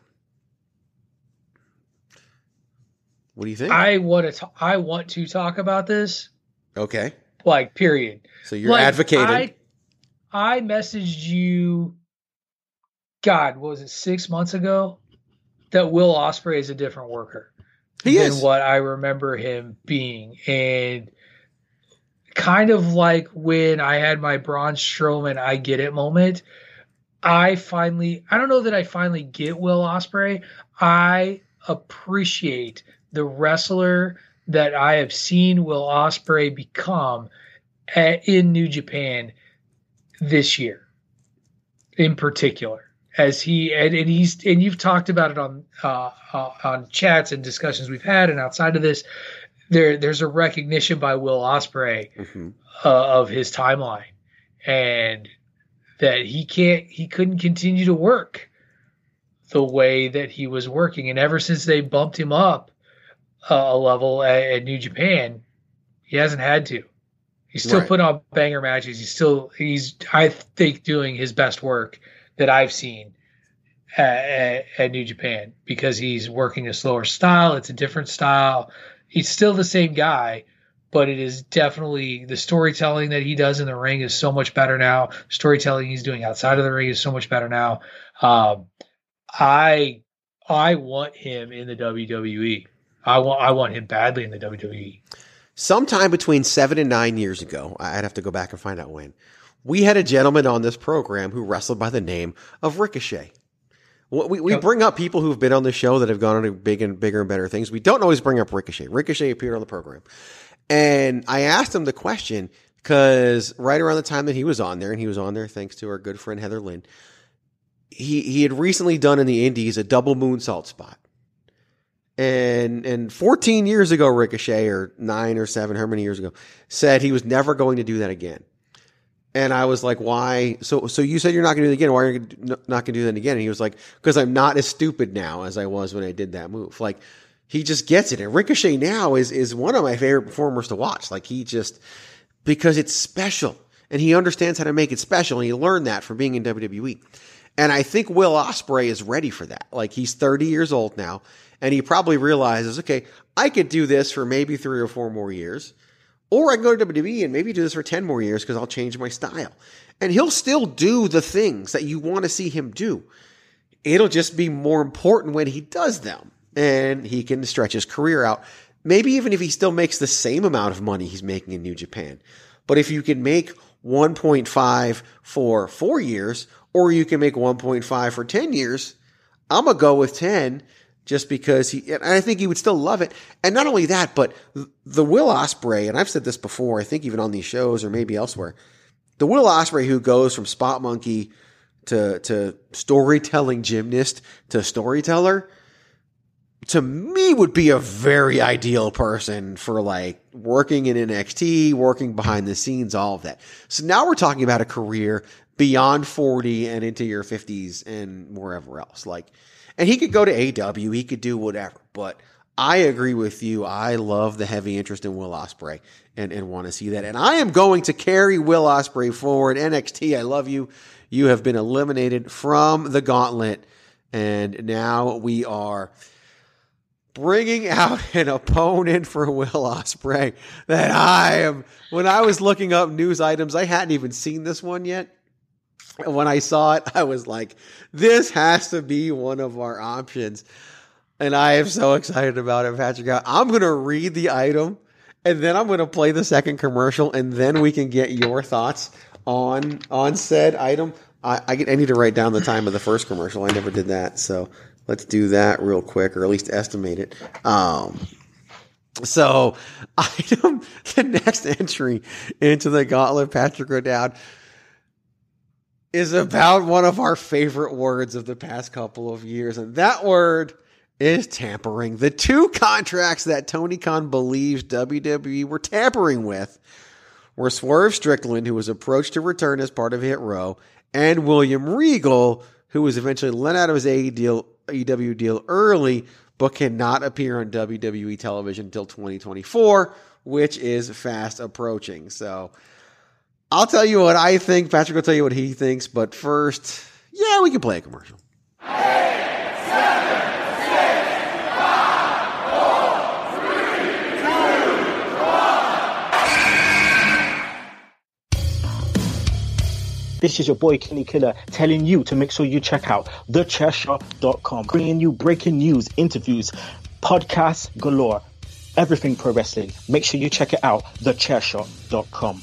What do you think? I want to talk about this. Okay. Like, period. So you're advocating. I messaged you, God, what was it, 6 months ago, that Will Ospreay is a different worker than what I remember him being. And kind of like when I had my Braun Strowman I get it moment, I don't know that I finally get Will Ospreay. I appreciate the wrestler that I have seen Will Ospreay become in New Japan this year, in particular, as you've talked about it on chats and discussions we've had, and outside of this, there's a recognition by Will Ospreay of his timeline, and that he couldn't continue to work the way that he was working, and ever since they bumped him up a level at New Japan, he hasn't had to. He's still putting on banger matches. He's I think doing his best work that I've seen at New Japan, because he's working a slower style. It's a different style. He's still the same guy, but it is definitely the storytelling that he does in the ring is so much better now. Storytelling he's doing outside of the ring is so much better now. I want him in the WWE. I want him badly in the WWE. Sometime between 7 and 9 years ago, I'd have to go back and find out when, we had a gentleman on this program who wrestled by the name of Ricochet. We bring up people who've been on the show that have gone on to bigger and better things. We don't always bring up Ricochet. Ricochet appeared on the program. And I asked him the question because right around the time that he was on there, and he was on there thanks to our good friend Heather Lynn, he had recently done in the Indies a double moonsault spot. And 14 years ago, Ricochet, or 9 or 7, how many years ago, said he was never going to do that again. And I was like, why? So you said you're not going to do it again. Why are you not going to do that again? And he was like, because I'm not as stupid now as I was when I did that move. Like, he just gets it. And Ricochet now is one of my favorite performers to watch. Like, because it's special. And he understands how to make it special. And he learned that from being in WWE. And I think Will Ospreay is ready for that. Like, he's 30 years old now. And he probably realizes, okay, I could do this for maybe 3 or 4 more years. Or I can go to WWE and maybe do this for 10 more years because I'll change my style. And he'll still do the things that you want to see him do. It'll just be more important when he does them. And he can stretch his career out. Maybe even if he still makes the same amount of money he's making in New Japan. But if you can make 1.5 for 4 years, or you can make 1.5 for 10 years, I'm going to go with 10. Just because and I think he would still love it. And not only that, but the Will Ospreay, and I've said this before, I think even on these shows or maybe elsewhere, the Will Ospreay who goes from spot monkey to storytelling gymnast to storyteller, to me would be a very ideal person for like working in NXT, working behind the scenes, all of that. So now we're talking about a career beyond 40 and into your 50s and wherever else. And he could go to AEW, he could do whatever, but I agree with you. I love the heavy interest in Will Ospreay and want to see that. And I am going to carry Will Ospreay forward. NXT, I love you. You have been eliminated from the gauntlet, and now we are bringing out an opponent for Will Ospreay that when I was looking up news items, I hadn't even seen this one yet. And when I saw it, I was like, this has to be one of our options. And I am so excited about it, Patrick. I'm going to read the item, and then I'm going to play the second commercial, and then we can get your thoughts on said item. I need to write down the time of the first commercial. I never did that. So let's do that real quick, or at least estimate it. So the next entry into the gauntlet, Patrick O'Dowd, is about one of our favorite words of the past couple of years. And that word is tampering. The 2 contracts that Tony Khan believes WWE were tampering with were Swerve Strickland, who was approached to return as part of Hit Row, and William Regal, who was eventually let out of his AEW deal early, but cannot appear on WWE television until 2024, which is fast approaching. So I'll tell you what I think. Patrick will tell you what he thinks. But first, we can play a commercial. 8, 7, 6, 5, 4, 3, 2, 1. This is your boy Kenny Killer telling you to make sure you check out thechairshot.com, bringing you breaking news, interviews, podcasts galore, everything pro wrestling. Make sure you check it out, thechairshot.com.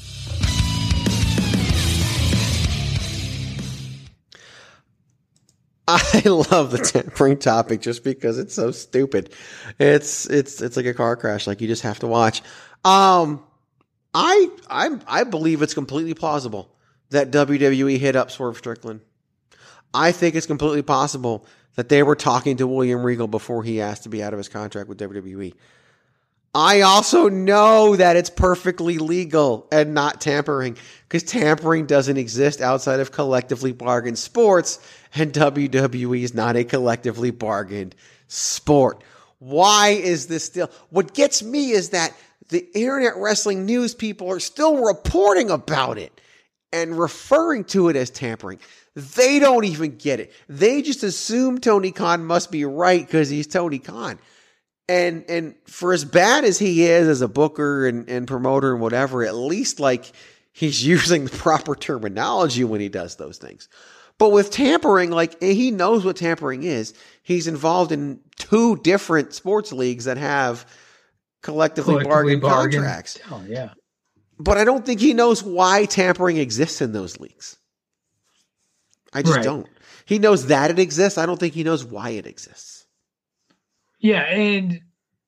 I love the tampering topic just because it's so stupid. It's like a car crash. Like, you just have to watch. I believe it's completely plausible that WWE hit up Swerve Strickland. I think it's completely possible that they were talking to William Regal before he asked to be out of his contract with WWE. I also know that it's perfectly legal and not tampering, because tampering doesn't exist outside of collectively bargained sports, and WWE is not a collectively bargained sport. Why is this still? What gets me is that the internet wrestling news people are still reporting about it and referring to it as tampering. They don't even get it. They just assume Tony Khan must be right because he's Tony Khan. And for as bad as he is as a booker and promoter and whatever, at least like he's using the proper terminology when he does those things. But with tampering, like, he knows what tampering is. He's involved in 2 different sports leagues that have collectively bargained contracts. Oh, yeah. But I don't think he knows why tampering exists in those leagues. I just don't. He knows that it exists. I don't think he knows why it exists. Yeah, and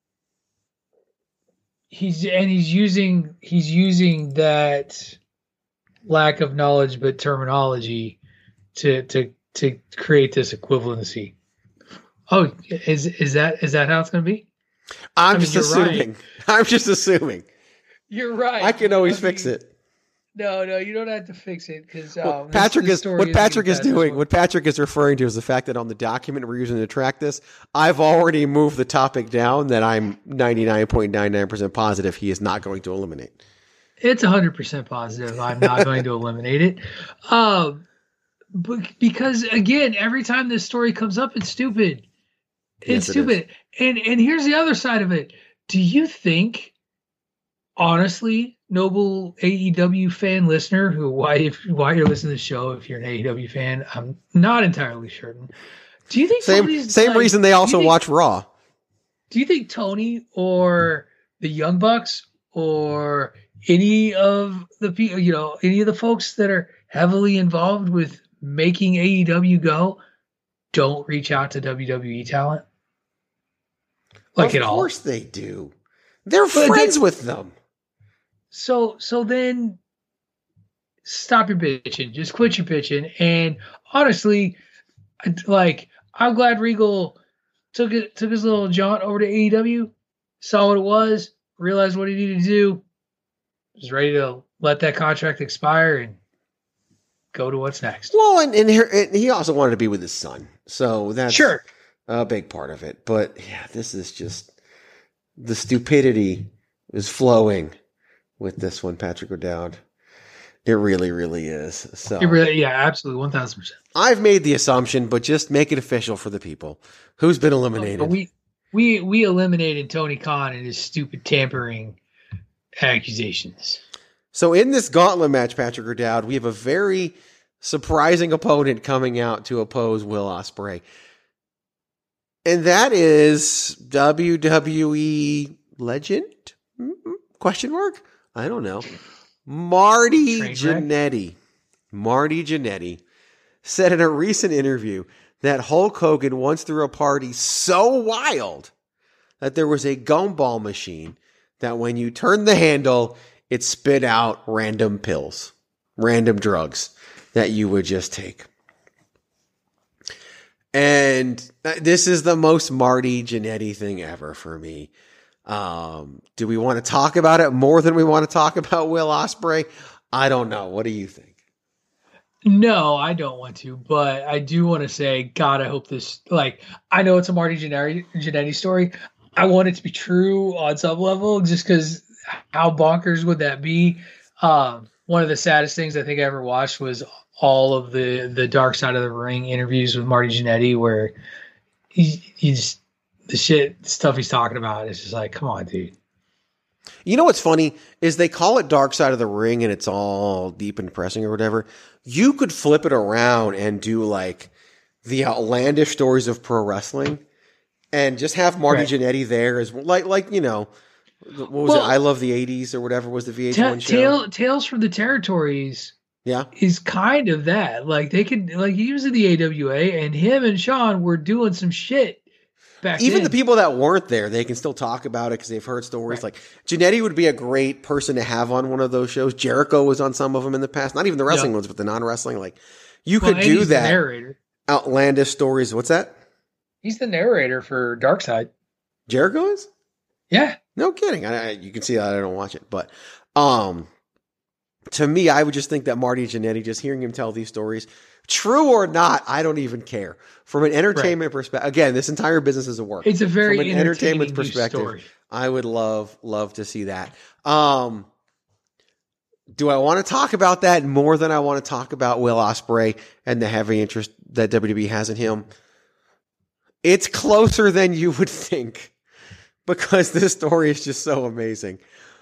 he's using that lack of knowledge but terminology to create this equivalency. Oh, is that how it's going to be? I'm just assuming. Right. I'm just assuming. You're right. I can always fix it. No, you don't have to fix it because what Patrick is doing. What Patrick is referring to is the fact that on the document we're using to track this, I've already moved the topic down that I'm 99.99% positive he is not going to eliminate. It's 100% positive I'm not going to eliminate it. But because again, every time this story comes up, it's stupid. It's stupid. And here's the other side of it. Do you think, honestly, noble AEW fan listener, why you're listening to the show, if you're an AEW fan, I'm not entirely certain. Do you think same reason they also watch Raw? Do you think Tony or the Young Bucks or any of the people, any of the folks that are heavily involved with making AEW go, don't reach out to WWE talent? Like, at all? Of course they do. They're friends with them. So then stop your bitching. Just quit your bitching. And honestly, like, I'm glad Regal took his little jaunt over to AEW, saw what it was, realized what he needed to do, was ready to let that contract expire and go to what's next. Well, and he also wanted to be with his son. So that's sure a big part of it. But yeah, this is just, the stupidity is flowing with this one, Patrick O'Dowd. It really, really is. So absolutely, 1,000%. I've made the assumption, but just make it official for the people. Who's been eliminated? We eliminated Tony Khan and his stupid tampering accusations. So in this gauntlet match, Patrick O'Dowd, we have a very surprising opponent coming out to oppose Will Ospreay. And that is WWE legend? Question mark? I don't know. Marty Jannetty. Marty Jannetty said in a recent interview that Hulk Hogan once threw a party so wild that there was a gumball machine that when you turned the handle, it spit out random pills, random drugs that you would just take. And this is the most Marty Jannetty thing ever for me. Do we want to talk about it more than we want to talk about Will Ospreay? I don't know. What do you think? No, I don't want to, but I do want to say, God, I hope this, I know it's a Marty Jannetty story. I want it to be true on some level, just because how bonkers would that be? One of the saddest things I think I ever watched was all of the Dark Side of the Ring interviews with Marty Jannetty, where he's the stuff he's talking about is just like, come on, dude. You know what's funny is they call it Dark Side of the Ring and it's all deep and depressing or whatever. You could flip it around and do like the outlandish stories of pro wrestling and just have Marty Jannetty there as like what was it? I Love the 80s or whatever was the VH1 show. Tales from the Territories. Yeah, is kind of that. Like they could, he was in the AWA, and him and Sean were doing some shit back Even then. The people that weren't there, they can still talk about it because they've heard stories. Like Jannetty would be a great person to have on one of those shows. Jericho was on some of them in the past, not even the wrestling ones, but the non-wrestling. Like you could do that. Narrator. Outlandish stories. What's that? He's the narrator for Dark Side. Jericho is? Yeah. No kidding. You can see that I don't watch it, but to me, I would just think that Marty Jannetty, just hearing him tell these stories, true or not, I don't even care. From an entertainment perspective, again, this entire business is a work. It's a very from an entertainment perspective. Story. I would love to see that. Do I want to talk about that more than I want to talk about Will Ospreay and the heavy interest that WWE has in him? It's closer than you would think because this story is just so amazing.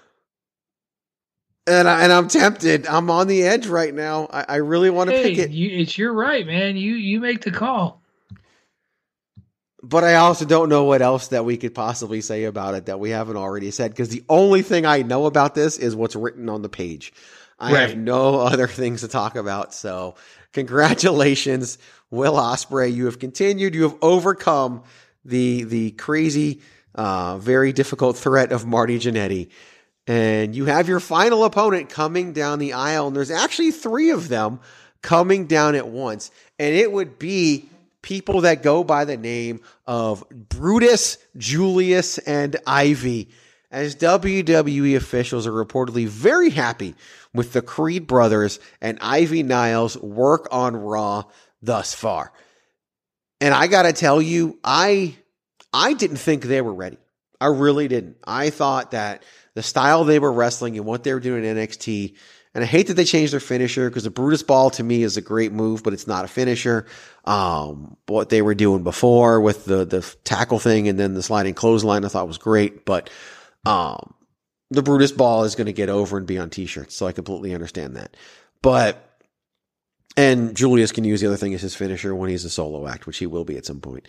And I'm tempted. I'm on the edge right now. I really want to pick it. It's your right, man. You make the call. But I also don't know what else that we could possibly say about it that we haven't already said, because the only thing I know about this is what's written on the page. I have no other things to talk about. So congratulations, Will Ospreay. You have continued. You have overcome the crazy, very difficult threat of Marty Jannetty. And you have your final opponent coming down the aisle. And there's actually 3 of them coming down at once. And it would be people that go by the name of Brutus, Julius, and Ivy. as WWE officials are reportedly very happy with the Creed brothers and Ivy Niles' work on Raw thus far. And I got to tell you, I didn't think they were ready. I really didn't. I thought that the style they were wrestling and what they were doing in NXT, and I hate that they changed their finisher because the Brutus Ball to me is a great move, but it's not a finisher. What they were doing before with the tackle thing and then the sliding clothesline I thought was great, but the Brutus Ball is going to get over and be on t-shirts, so I completely understand that. And Julius can use the other thing as his finisher when he's a solo act, which he will be at some point.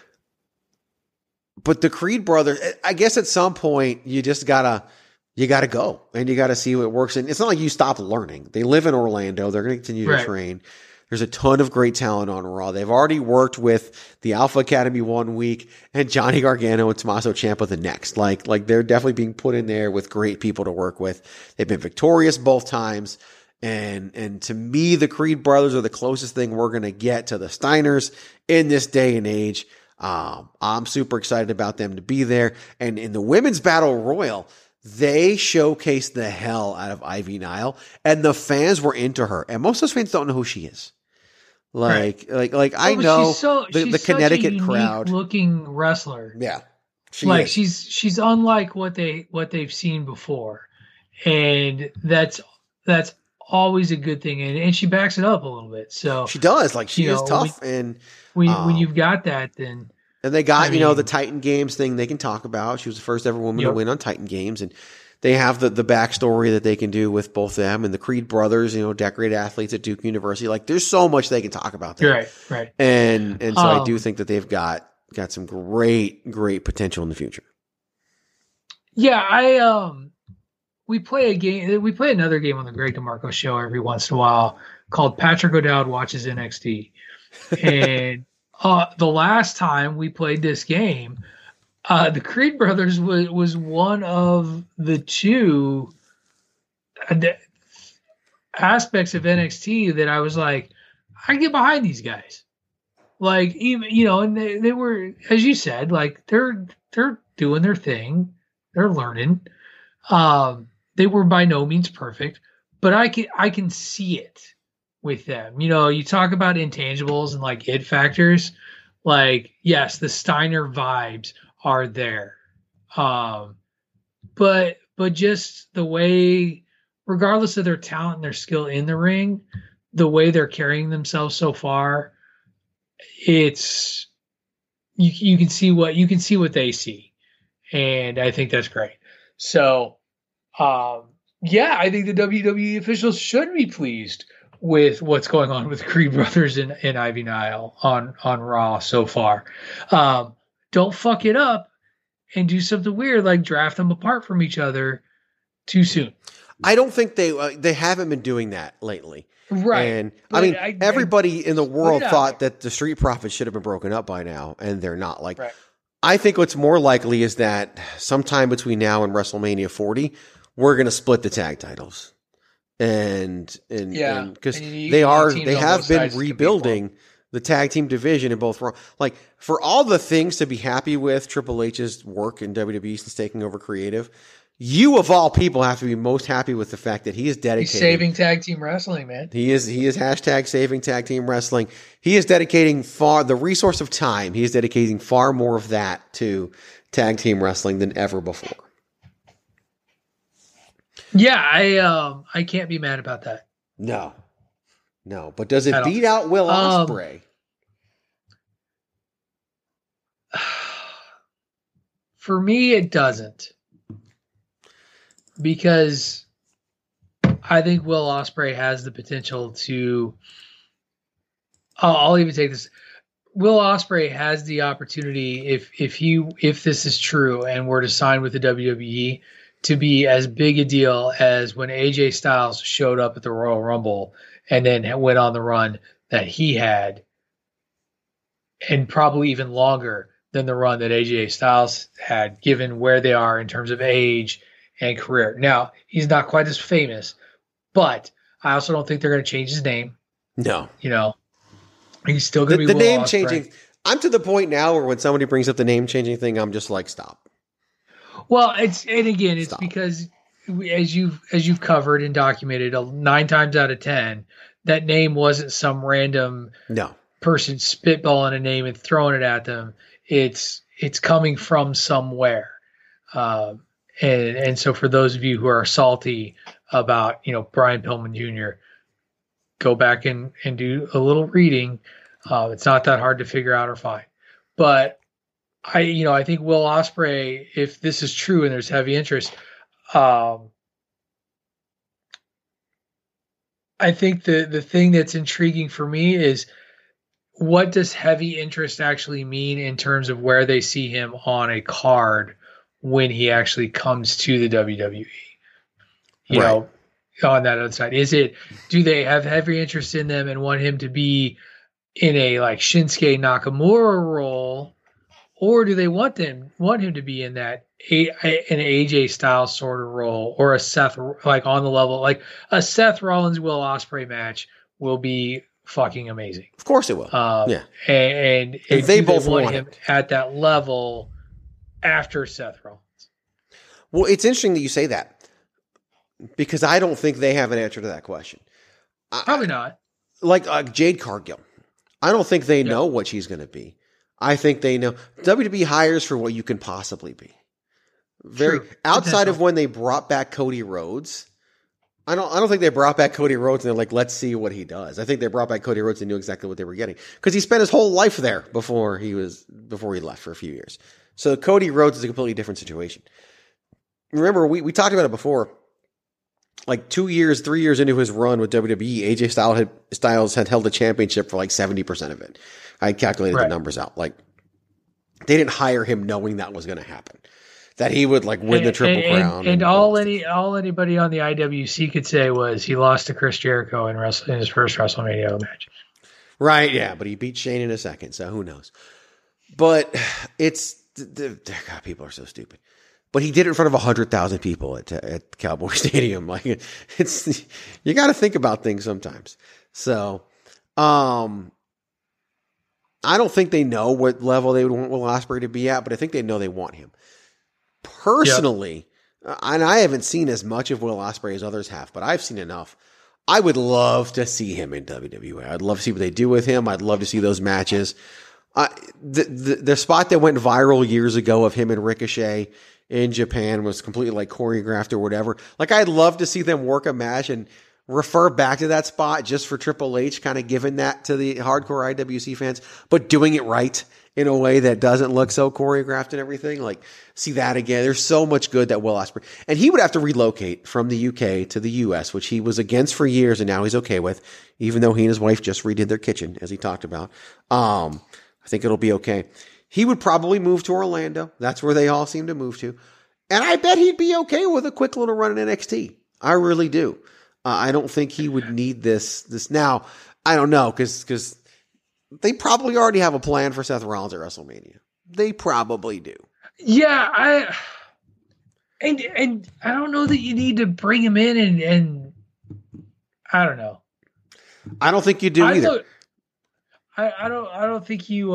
But the Creed brothers, I guess at some point you just gotta go and you gotta see what works. And it's not like you stop learning. They live in Orlando. They're going to continue to train. There's a ton of great talent on Raw. They've already worked with the Alpha Academy one week and Johnny Gargano and Tommaso Ciampa the next. Like they're definitely being put in there with great people to work with. They've been victorious both times. And to me, the Creed brothers are the closest thing we're going to get to the Steiners in this day and age. I'm super excited about them to be there. And in the women's battle royal, they showcased the hell out of Ivy Nile, and the fans were into her. And most of those fans don't know who she is. I know the Connecticut crowd looking wrestler. Yeah. She's unlike what they've seen before. And that's always a good thing. And she backs it up a little bit. So she does. She is tough. When you've got that, then. And they got, the Titan Games thing they can talk about. She was the first ever woman to win on Titan Games. And they have the backstory that they can do with both them and the Creed brothers, decorated athletes at Duke University. There's so much they can talk about there. Right. And so I do think that they've got some great potential in the future. Yeah, we play another game on the Greg DeMarco show every once in a while called Patrick O'Dowd Watches NXT. And the last time we played this game, the Creed brothers was one of the two aspects of NXT that I was like, I get behind these guys. And they were, as you said, they're doing their thing, they're learning. They were by no means perfect, but I can see it with them. You talk about intangibles and it factors. Yes, the Steiner vibes are there. But just the way, regardless of their talent and their skill in the ring, the way they're carrying themselves so far, it's you can see what they see. And I think that's great. So I think the WWE officials should be pleased with what's going on with Creed brothers and Ivy Nile on Raw so far. Don't fuck it up and do something weird like draft them apart from each other too soon. I don't think they haven't been doing that lately. Right. And everybody in the world thought that the Street Profits should have been broken up by now, and they're not. I think what's more likely is that sometime between now and WrestleMania 40, we're going to split the tag titles. And because they have been rebuilding the tag team division in both. For all the things to be happy with Triple H's work in WWE since taking over creative, you of all people have to be most happy with the fact that he is dedicated. He's saving tag team wrestling, man. He is hashtag saving tag team wrestling. He is dedicating the resource of time. He is dedicating far more of that to tag team wrestling than ever before. Yeah, I can't be mad about that. No. But does it beat out Will Ospreay? For me, it doesn't, because I think Will Ospreay has the potential to. I'll even take this. Will Ospreay has the opportunity, if this is true and were to sign with the WWE, to be as big a deal as when AJ Styles showed up at the Royal Rumble and then went on the run that he had, and probably even longer than the run that AJ Styles had, given where they are in terms of age and career. Now, he's not quite as famous, but I also don't think they're going to change his name. No. He's still going to be the Will name Ospreay. changing. I'm to the point now where when somebody brings up the name changing thing, I'm just like, stop. Well, it's because as you've covered and documented 9 times out of 10, that name wasn't some random person spitballing a name and throwing it at them. It's coming from somewhere. And so for those of you who are salty about, Brian Pillman Jr., go back and do a little reading. It's not that hard to figure out or find. But I think Will Ospreay, if this is true and there's heavy interest, I think the thing that's intriguing for me is, what does heavy interest actually mean in terms of where they see him on a card when he actually comes to the WWE? You know, on that other side, do they have heavy interest in them and want him to be in a like Shinsuke Nakamura role, or do they want him to be in that an AJ Styles sort of role, or a Seth, like on the level, like a Seth Rollins Will Ospreay match will be fucking amazing. Of course it will. And they both want him at that level after Seth Rollins. Well, it's interesting that you say that, because I don't think they have an answer to that question. Probably not. Like Jade Cargill. I don't think they know what she's going to be. I think they know. WWE hires for what you can possibly be. Outside of when they brought back Cody Rhodes, I don't think they brought back Cody Rhodes and they're like, let's see what he does. I think they brought back Cody Rhodes and knew exactly what they were getting, because he spent his whole life there before he left for a few years. So Cody Rhodes is a completely different situation. Remember, we talked about it before. Like 2 years, 3 years into his run with WWE, AJ Styles had held the championship for like 70% of it. I calculated the numbers out. Like, they didn't hire him knowing that was going to happen, that he would like win the Triple Crown. And all anybody on the IWC could say was he lost to Chris Jericho in his first WrestleMania match. Right, yeah, but he beat Shane in a second, so who knows? But God, people are so stupid. But he did it in front of 100,000 people at Cowboy Stadium. Like, it's you got to think about things sometimes. So, I don't think they know what level they would want Will Ospreay to be at, but I think they know they want him. Personally, and I haven't seen as much of Will Ospreay as others have, but I've seen enough. I would love to see him in WWE. I'd love to see what they do with him. I'd love to see those matches. The spot that went viral years ago of him and Ricochet in Japan was completely like choreographed or whatever. Like, I'd love to see them work a match and refer back to that spot just for Triple H, kind of giving that to the hardcore IWC fans, but doing it right in a way that doesn't look so choreographed and everything. Like, see that again. There's so much good that Will Ospreay, and he would have to relocate from the UK to the US, which he was against for years and now he's okay with, even though he and his wife just redid their kitchen, as he talked about. I think it'll be okay. He would probably move to Orlando. That's where they all seem to move to. And I bet he'd be okay with a quick little run in NXT. I really do. I don't think he would need this now. I don't know, because they probably already have a plan for Seth Rollins at WrestleMania. They probably do. Yeah, and I don't know that you need to bring him in and I don't know. I don't think you do either. I don't think you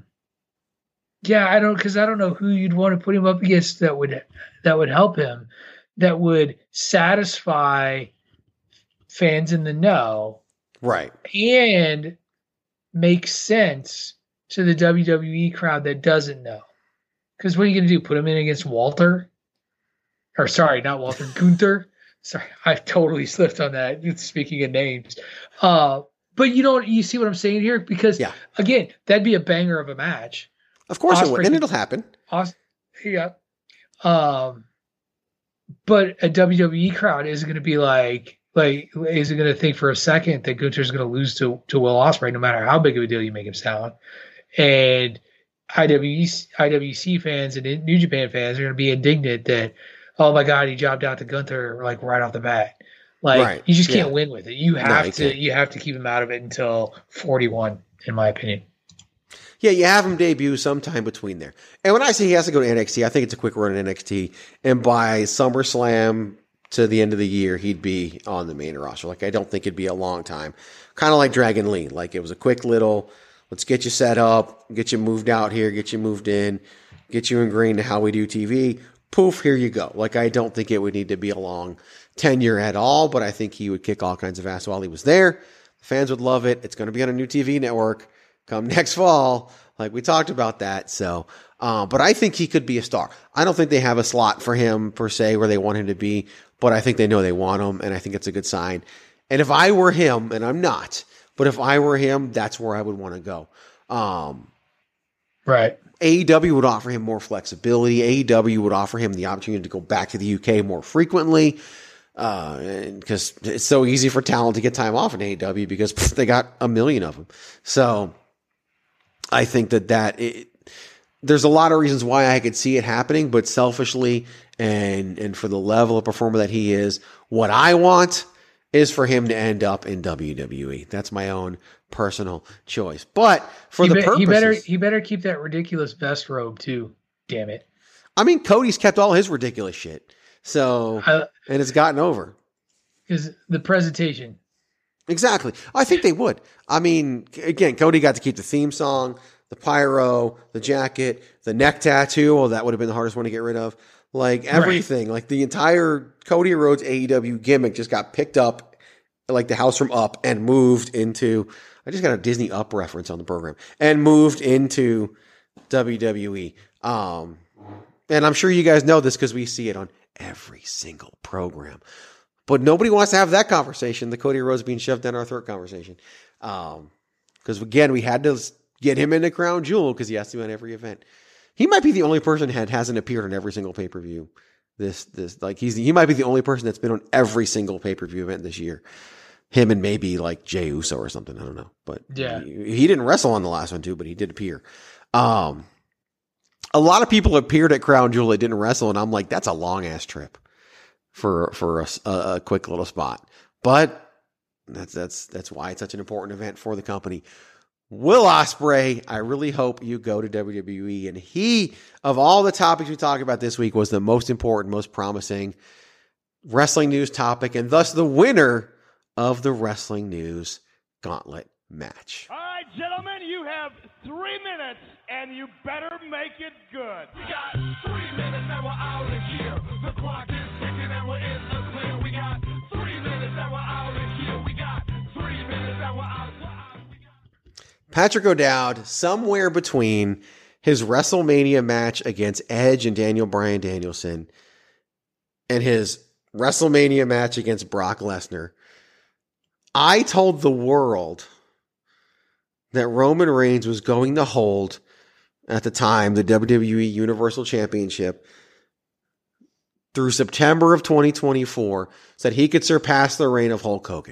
because I don't know who you'd want to put him up against that would help him, that would satisfy fans in the know, right, and make sense to the WWE crowd that doesn't know. Because what are you going to do? Put him in against Walter? Or sorry, not Walter, Gunther. Sorry, I totally slipped on that. Speaking of names, but you see what I'm saying here? Because again, that'd be a banger of a match. Of course it would, and it'll happen. Yeah. But a WWE crowd isn't going to be like isn't going to think for a second that Gunther's going to lose to Will Ospreay, no matter how big of a deal you make him sound. And IWC fans and New Japan fans are going to be indignant that, oh my God, he jobbed out to Gunther like right off the bat. Like, you just can't win with it. You have to keep him out of it until 41, in my opinion. Yeah, you have him debut sometime between there. And when I say he has to go to NXT, I think it's a quick run in NXT. And by SummerSlam to the end of the year, he'd be on the main roster. Like, I don't think it'd be a long time. Kind of like Dragon Lee. Like, it was a quick little, let's get you set up, get you moved out here, get you moved in, get you ingrained to how we do TV. poof, here you go. Like, I don't think it would need to be a long tenure at all, but I think he would kick all kinds of ass while he was there. The fans would love it. It's going to be on a new TV network come next fall. Like, we talked about that. So, but I think he could be a star. I don't think they have a slot for him per se where they want him to be, but I think they know they want him, and I think it's a good sign. And if I were him, and I'm not, but if I were him, that's where I would want to go. Right. AEW would offer him more flexibility. AEW would offer him the opportunity to go back to the UK more frequently, because it's so easy for talent to get time off in AEW because they got a million of them. So I think there's a lot of reasons why I could see it happening, but selfishly and for the level of performer that he is, what I want is for him to end up in WWE. That's my own personal choice. But for the purposes, he better keep that ridiculous vest robe too. Damn it. I mean, Cody's kept all his ridiculous shit. So, and it's gotten over. Is the presentation. Exactly. I think they would. I mean, again, Cody got to keep the theme song, the pyro, the jacket, the neck tattoo. Oh, that would have been the hardest one to get rid of. Like everything, right. Like the entire Cody Rhodes AEW gimmick just got picked up, like the house from Up, and moved into, I just got a Disney Up reference on the program, and moved into WWE. And I'm sure you guys know this because we see it on every single program. But nobody wants to have that conversation, the Cody Rhodes being shoved down our throat conversation. Because again, we had to get him into Crown Jewel because he has to be on every event. He might be the only person that hasn't appeared on every single pay-per-view. He might be the only person that's been on every single pay-per-view event this year. Him and maybe like Jey Uso or something. I don't know. But yeah, he didn't wrestle on the last one too, but he did appear. A lot of people appeared at Crown Jewel that didn't wrestle, and I'm like, that's a long ass trip for a quick little spot. But that's why it's such an important event for the company. Will Ospreay, I really hope you go to WWE. And he, of all the topics we talked about this week, was the most important, most promising wrestling news topic, and thus the winner of the Wrestling News Gauntlet match. All right, gentlemen, you have 3 minutes, and you better make it good. We got 3 minutes, and we're out of here. The clock is ticking, and we're in the clear. We got 3 minutes, and we're out of here. We got 3 minutes, and we're out. Patrick O'Dowd, somewhere between his WrestleMania match against Edge and Daniel Bryan Danielson and his WrestleMania match against Brock Lesnar, I told the world that Roman Reigns was going to hold, at the time, the WWE Universal Championship through September of 2024, so that he could surpass the reign of Hulk Hogan.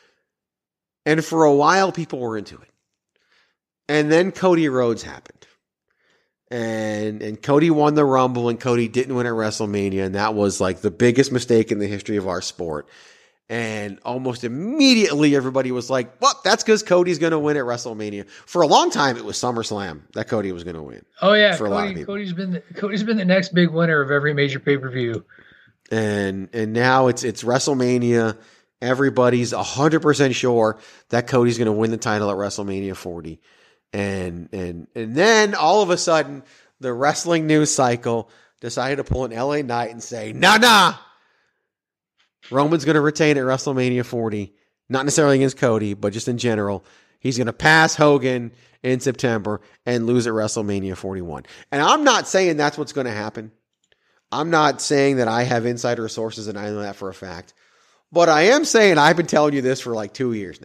And for a while, people were into it. And then Cody Rhodes happened. And Cody won the Rumble, and Cody didn't win at WrestleMania, and that was like the biggest mistake in the history of our sport. And almost immediately everybody was like, well, that's because Cody's going to win at WrestleMania. For a long time, it was SummerSlam that Cody was going to win. Oh yeah, for a lot of people. Cody's been the next big winner of every major pay-per-view. And now it's WrestleMania. Everybody's 100% sure that Cody's going to win the title at WrestleMania 40. And then all of a sudden, the wrestling news cycle decided to pull an LA Knight and say, nah. Roman's going to retain at WrestleMania 40. Not necessarily against Cody, but just in general. He's going to pass Hogan in September and lose at WrestleMania 41. And I'm not saying that's what's going to happen. I'm not saying that I have insider sources and I know that for a fact. But I am saying I've been telling you this for like 2 years now.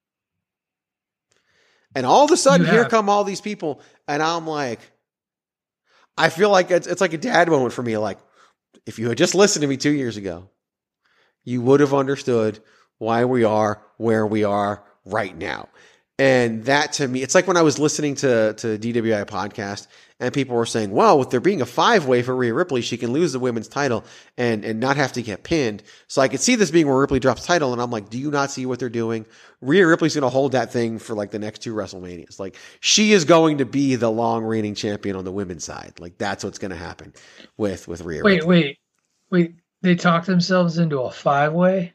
And all of a sudden, here come all these people, and I'm like, I feel like it's like a dad moment for me. Like, if you had just listened to me 2 years ago, you would have understood why we are where we are right now. And that, to me, it's like when I was listening to DWI podcast, and people were saying, well, with there being a 5-way for Rhea Ripley, she can lose the women's title and not have to get pinned. So I could see this being where Ripley drops title, and I'm like, do you not see what they're doing? Rhea Ripley's going to hold that thing for like the next 2 WrestleManias. Like, she is going to be the long reigning champion on the women's side. Like, that's what's going to happen with Rhea Ripley. Wait. They talked themselves into a 5-way?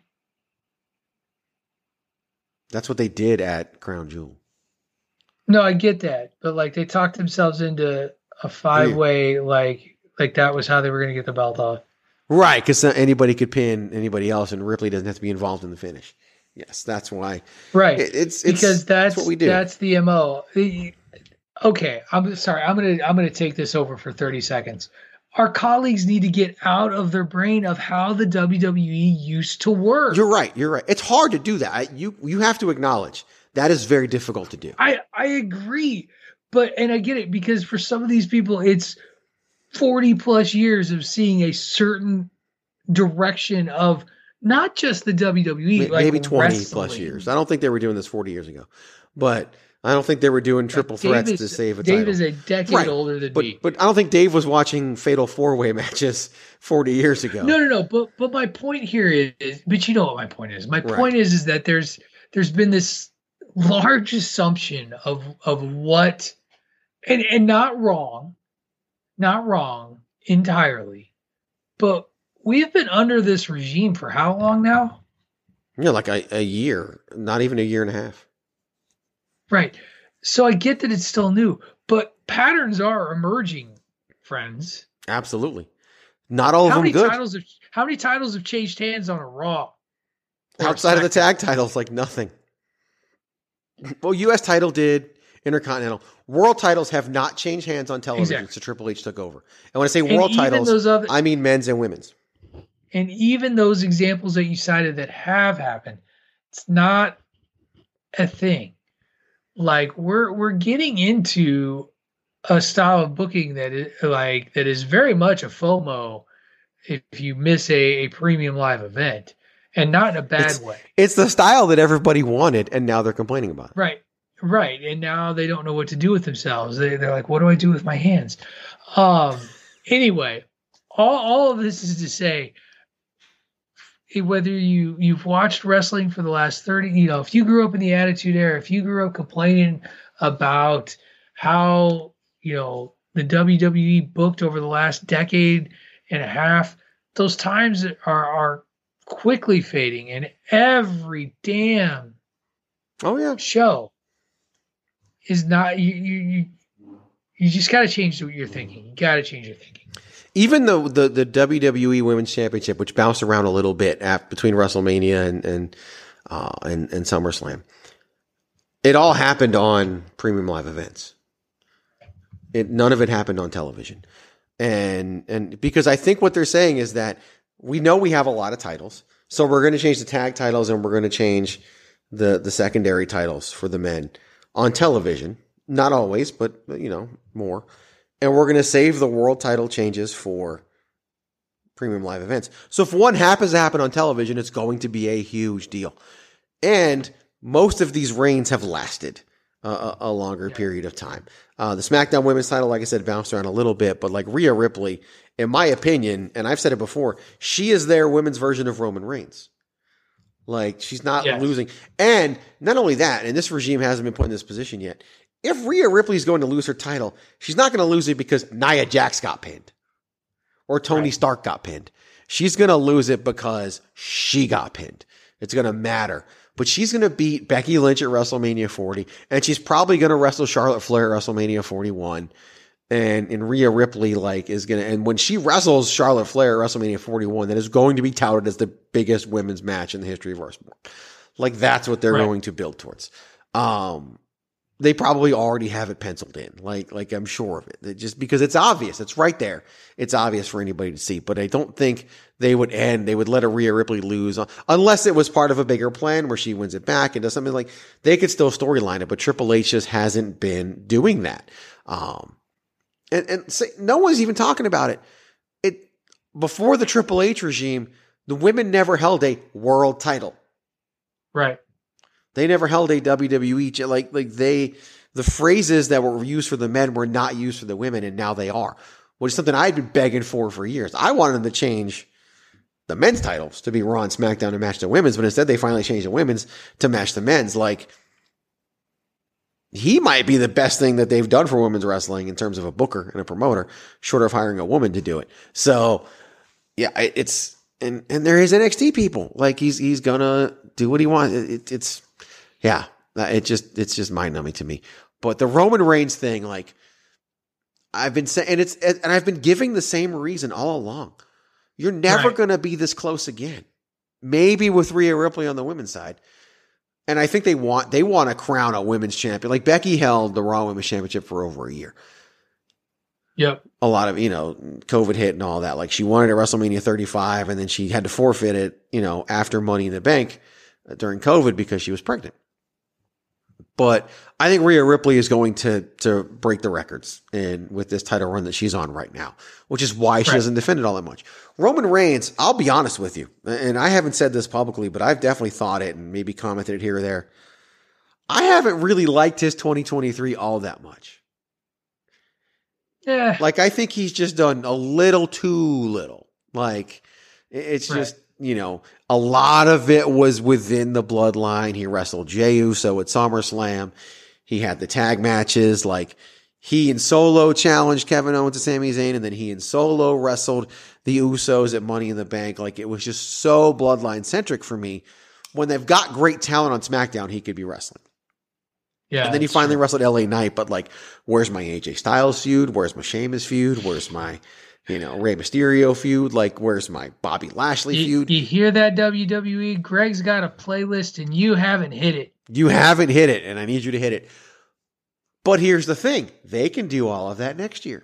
That's what they did at Crown Jewel. No, I get that. But like, they talked themselves into a 5-way, like Like that was how they were going to get the belt off. Right, because anybody could pin anybody else, and Ripley doesn't have to be involved in the finish. Yes, that's why. Right, it's because that's what we do. That's the MO. Okay, I'm sorry. I'm gonna take this over for 30 seconds. Our colleagues need to get out of their brain of how the WWE used to work. You're right. It's hard to do that. You have to acknowledge that is very difficult to do. I agree, and I get it because for some of these people, it's 40 plus years of seeing a certain direction of not just the WWE, maybe 20 wrestling. plus years. I don't think they were doing this 40 years ago, but I don't think they were doing triple threats to save a title. Dave is a decade older than me. But I don't think Dave was watching fatal 4-way matches 40 years ago. No. But my point here is, but you know what my point is. My point is that there's been this large assumption of what, and not wrong entirely, but we've been under this regime for how long now? Yeah, like a year, not even a year and a half. Right. So I get that it's still new, but patterns are emerging, friends. Absolutely. Not all of them good. How many titles have changed hands on a Raw? Outside of the tag titles, like nothing. Well, U.S. title did, Intercontinental. World titles have not changed hands on television since Triple H took over. And when I say world titles, I mean men's and women's. And even those examples that you cited that have happened, it's not a thing. Like we're getting into a style of booking that is very much a FOMO if you miss a premium live event, and not in a bad way. It's the style that everybody wanted, and now they're complaining about it. Right. And now they don't know what to do with themselves. They're like, what do I do with my hands? Anyway, all of this is to say, whether you've watched wrestling for the last 30, if you grew up in the Attitude Era, if you grew up complaining about how, the WWE booked over the last decade and a half, those times are quickly fading, and every damn show is not, you just got to change what you're thinking. You got to change your thinking. Even though the WWE Women's Championship, which bounced around a little bit between WrestleMania and SummerSlam, it all happened on premium live events. None of it happened on television, and because I think what they're saying is that we know we have a lot of titles, so we're going to change the tag titles and we're going to change the secondary titles for the men on television. Not always, but more. And we're going to save the world title changes for premium live events. So if one happens to happen on television, it's going to be a huge deal. And most of these reigns have lasted a longer period of time. The SmackDown Women's title, like I said, bounced around a little bit, but like Rhea Ripley, in my opinion, and I've said it before, she is their women's version of Roman Reigns. Like, she's not losing. And not only that, and this regime hasn't been put in this position yet, if Rhea Ripley is going to lose her title, she's not going to lose it because Nia Jax got pinned or Tony Stark got pinned. She's going to lose it because she got pinned. It's going to matter. But she's going to beat Becky Lynch at WrestleMania 40, and she's probably going to wrestle Charlotte Flair at WrestleMania 41. And Rhea Ripley is going to, and when she wrestles Charlotte Flair at WrestleMania 41, that is going to be touted as the biggest women's match in the history of our sport. That's what they're going to build towards. They probably already have it penciled in. Like I'm sure of it. Just because it's obvious. It's right there. It's obvious for anybody to see. But I don't think they would let a Rhea Ripley lose unless it was part of a bigger plan where she wins it back and does something like they could still storyline it, but Triple H just hasn't been doing that. And no one's even talking about it. Before the Triple H regime, the women never held a world title. Right. They never held a WWE, the phrases that were used for the men were not used for the women, and now they are, which is something I'd been begging for years. I wanted them to change the men's titles to be Raw and SmackDown to match the women's, but instead they finally changed the women's to match the men's. He might be the best thing that they've done for women's wrestling in terms of a booker and a promoter, short of hiring a woman to do it. So, yeah, it's and there is NXT people. He's gonna do what he wants. It's just mind numbing to me. But the Roman Reigns thing, I've been saying, and I've been giving the same reason all along. You're never going to be this close again. Maybe with Rhea Ripley on the women's side. And I think they want to crown a women's champion. Like Becky held the Raw Women's Championship for over a year. Yep. A lot of, COVID hit and all that. Like she wanted at WrestleMania 35 and then she had to forfeit it, after Money in the Bank during COVID because she was pregnant. But I think Rhea Ripley is going to break the records with this title run that she's on right now, which is why she doesn't defend it all that much. Roman Reigns, I'll be honest with you, and I haven't said this publicly, but I've definitely thought it and maybe commented it here or there. I haven't really liked his 2023 all that much. Yeah. Like, I think he's just done a little too little. Like, it's just, a lot of it was within the bloodline. He wrestled Jey Uso at SummerSlam. He had the tag matches. Like, he and Solo challenged Kevin Owens and Sami Zayn, and then he and Solo wrestled the Usos at Money in the Bank. Like, it was just so bloodline-centric for me. When they've got great talent on SmackDown, he could be wrestling. Yeah, and then he finally wrestled LA Knight, but like, where's my AJ Styles feud? Where's my Sheamus feud? Where's my, Rey Mysterio feud? Like, where's my Bobby Lashley feud? You hear that, WWE? Greg's got a playlist and you haven't hit it. You haven't hit it, and I need you to hit it. But here's the thing. They can do all of that next year.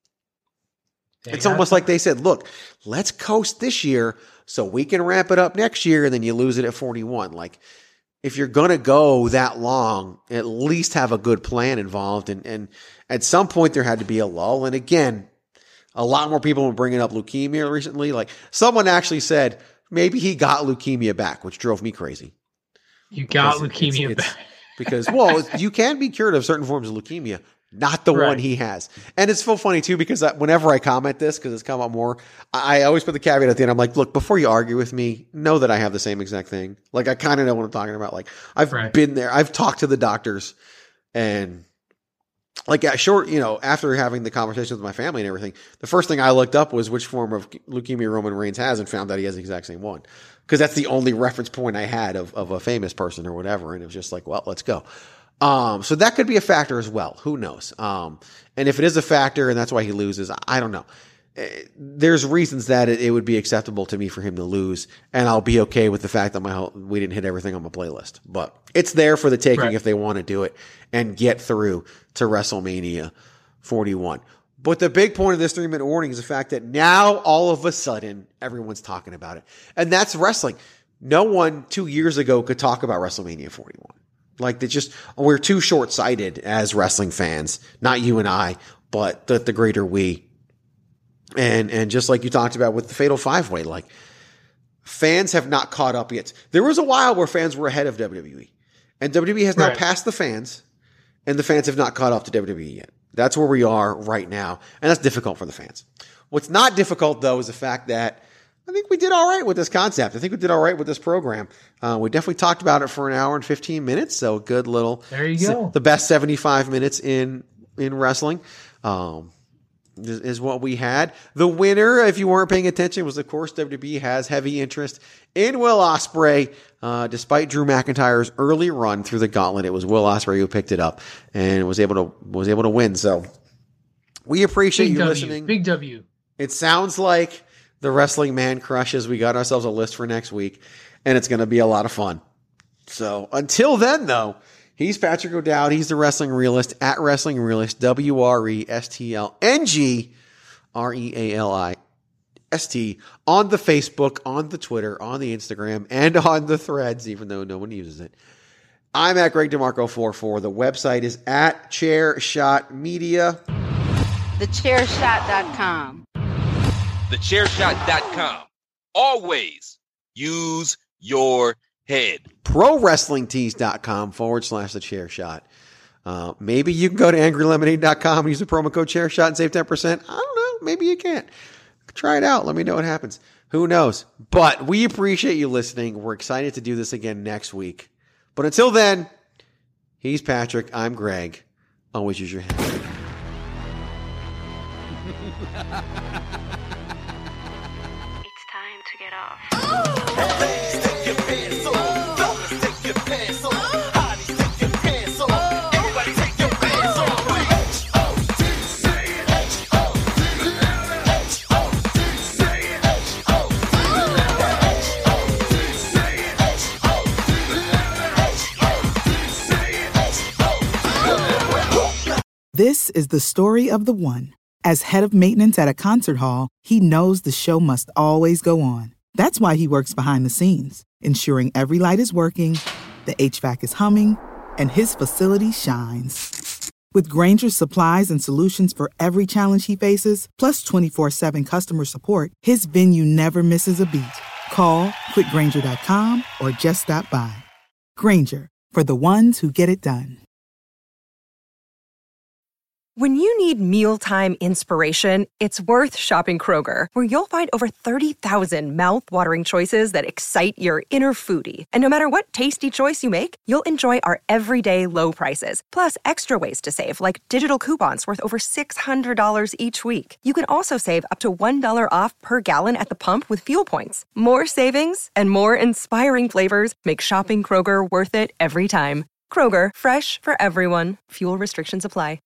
It's almost like they said, look, let's coast this year so we can ramp it up next year, and then you lose it at 41. Like, if you're going to go that long, at least have a good plan involved. And at some point there had to be a lull. And again, a lot more people were bringing up leukemia recently. Like, someone actually said maybe he got leukemia back, which drove me crazy. You got leukemia back. Because, well, you can be cured of certain forms of leukemia, not the one he has. And it's so funny too, because whenever I comment this, because it's come up more, I always put the caveat at the end. I'm like, look, before you argue with me, know that I have the same exact thing. Like, I kind of know what I'm talking about. Like, I've been there. I've talked to the doctors, and like, after having the conversations with my family and everything, the first thing I looked up was which form of leukemia Roman Reigns has, and found that he has the exact same one. Because that's the only reference point I had of a famous person or whatever. And it was just like, well, let's go. So that could be a factor as well. Who knows? And if it is a factor and that's why he loses, I don't know. There's reasons that it would be acceptable to me for him to lose, and I'll be okay with the fact that we didn't hit everything on my playlist. But it's there for the taking if they want to do it and get through to WrestleMania 41. But the big point of this 3-minute warning is the fact that now all of a sudden everyone's talking about it. And that's wrestling. No one 2 years ago could talk about WrestleMania 41. Like, we're too short-sighted as wrestling fans. Not you and I, but the greater we. And just like you talked about with the Fatal 5-Way, like, fans have not caught up yet. There was a while where fans were ahead of WWE. And WWE has now passed the fans, and the fans have not caught up to WWE yet. That's where we are right now, and that's difficult for the fans. What's not difficult, though, is the fact that I think we did all right with this concept. I think we did all right with this program. We definitely talked about it for an hour and 15 minutes, so good little. There you go. The best 75 minutes in wrestling is what we had. The winner, if you weren't paying attention, was, of course, WWE has heavy interest in Will Ospreay. Despite Drew McIntyre's early run through the gauntlet, it was Will Ospreay who picked it up and was able to win. So we appreciate you listening. Big W. It sounds like the Wrestling Man crushes. We got ourselves a list for next week, and it's going to be a lot of fun. So until then, though, he's Patrick O'Dowd. He's the Wrestling Realist at Wrestling Realist, WRESTLNGREALIST, on the Facebook, on the Twitter, on the Instagram, and on the Threads, even though no one uses it. I'm at Greg DeMarco44. The website is at Chairshot Media. TheChairShot.com. TheChairShot.com. Always use your head. ProWrestlingTees.com/TheChairShot. Maybe you can go to AngryLemonade.com and use the promo code ChairShot and save 10%. I don't know. Maybe you can't. Try it out. Let me know what happens. Who knows? But we appreciate you listening. We're excited to do this again next week. But until then, he's Patrick. I'm Greg. Always use your head. It's time to get off. Ladies, take your pants off. Fellas, take your pants off. Hotties, take your pants off. Everybody take your pants off. H-O-T, say it. This is the story of the one. As head of maintenance at a concert hall, he knows the show must always go on. That's why he works behind the scenes, ensuring every light is working, the HVAC is humming, and his facility shines. With Grainger's supplies and solutions for every challenge he faces, plus 24/7 customer support, his venue never misses a beat. Call quickgrainger.com or just stop by. Grainger, for the ones who get it done. When you need mealtime inspiration, it's worth shopping Kroger, where you'll find over 30,000 mouth-watering choices that excite your inner foodie. And no matter what tasty choice you make, you'll enjoy our everyday low prices, plus extra ways to save, like digital coupons worth over $600 each week. You can also save up to $1 off per gallon at the pump with fuel points. More savings and more inspiring flavors make shopping Kroger worth it every time. Kroger, fresh for everyone. Fuel restrictions apply.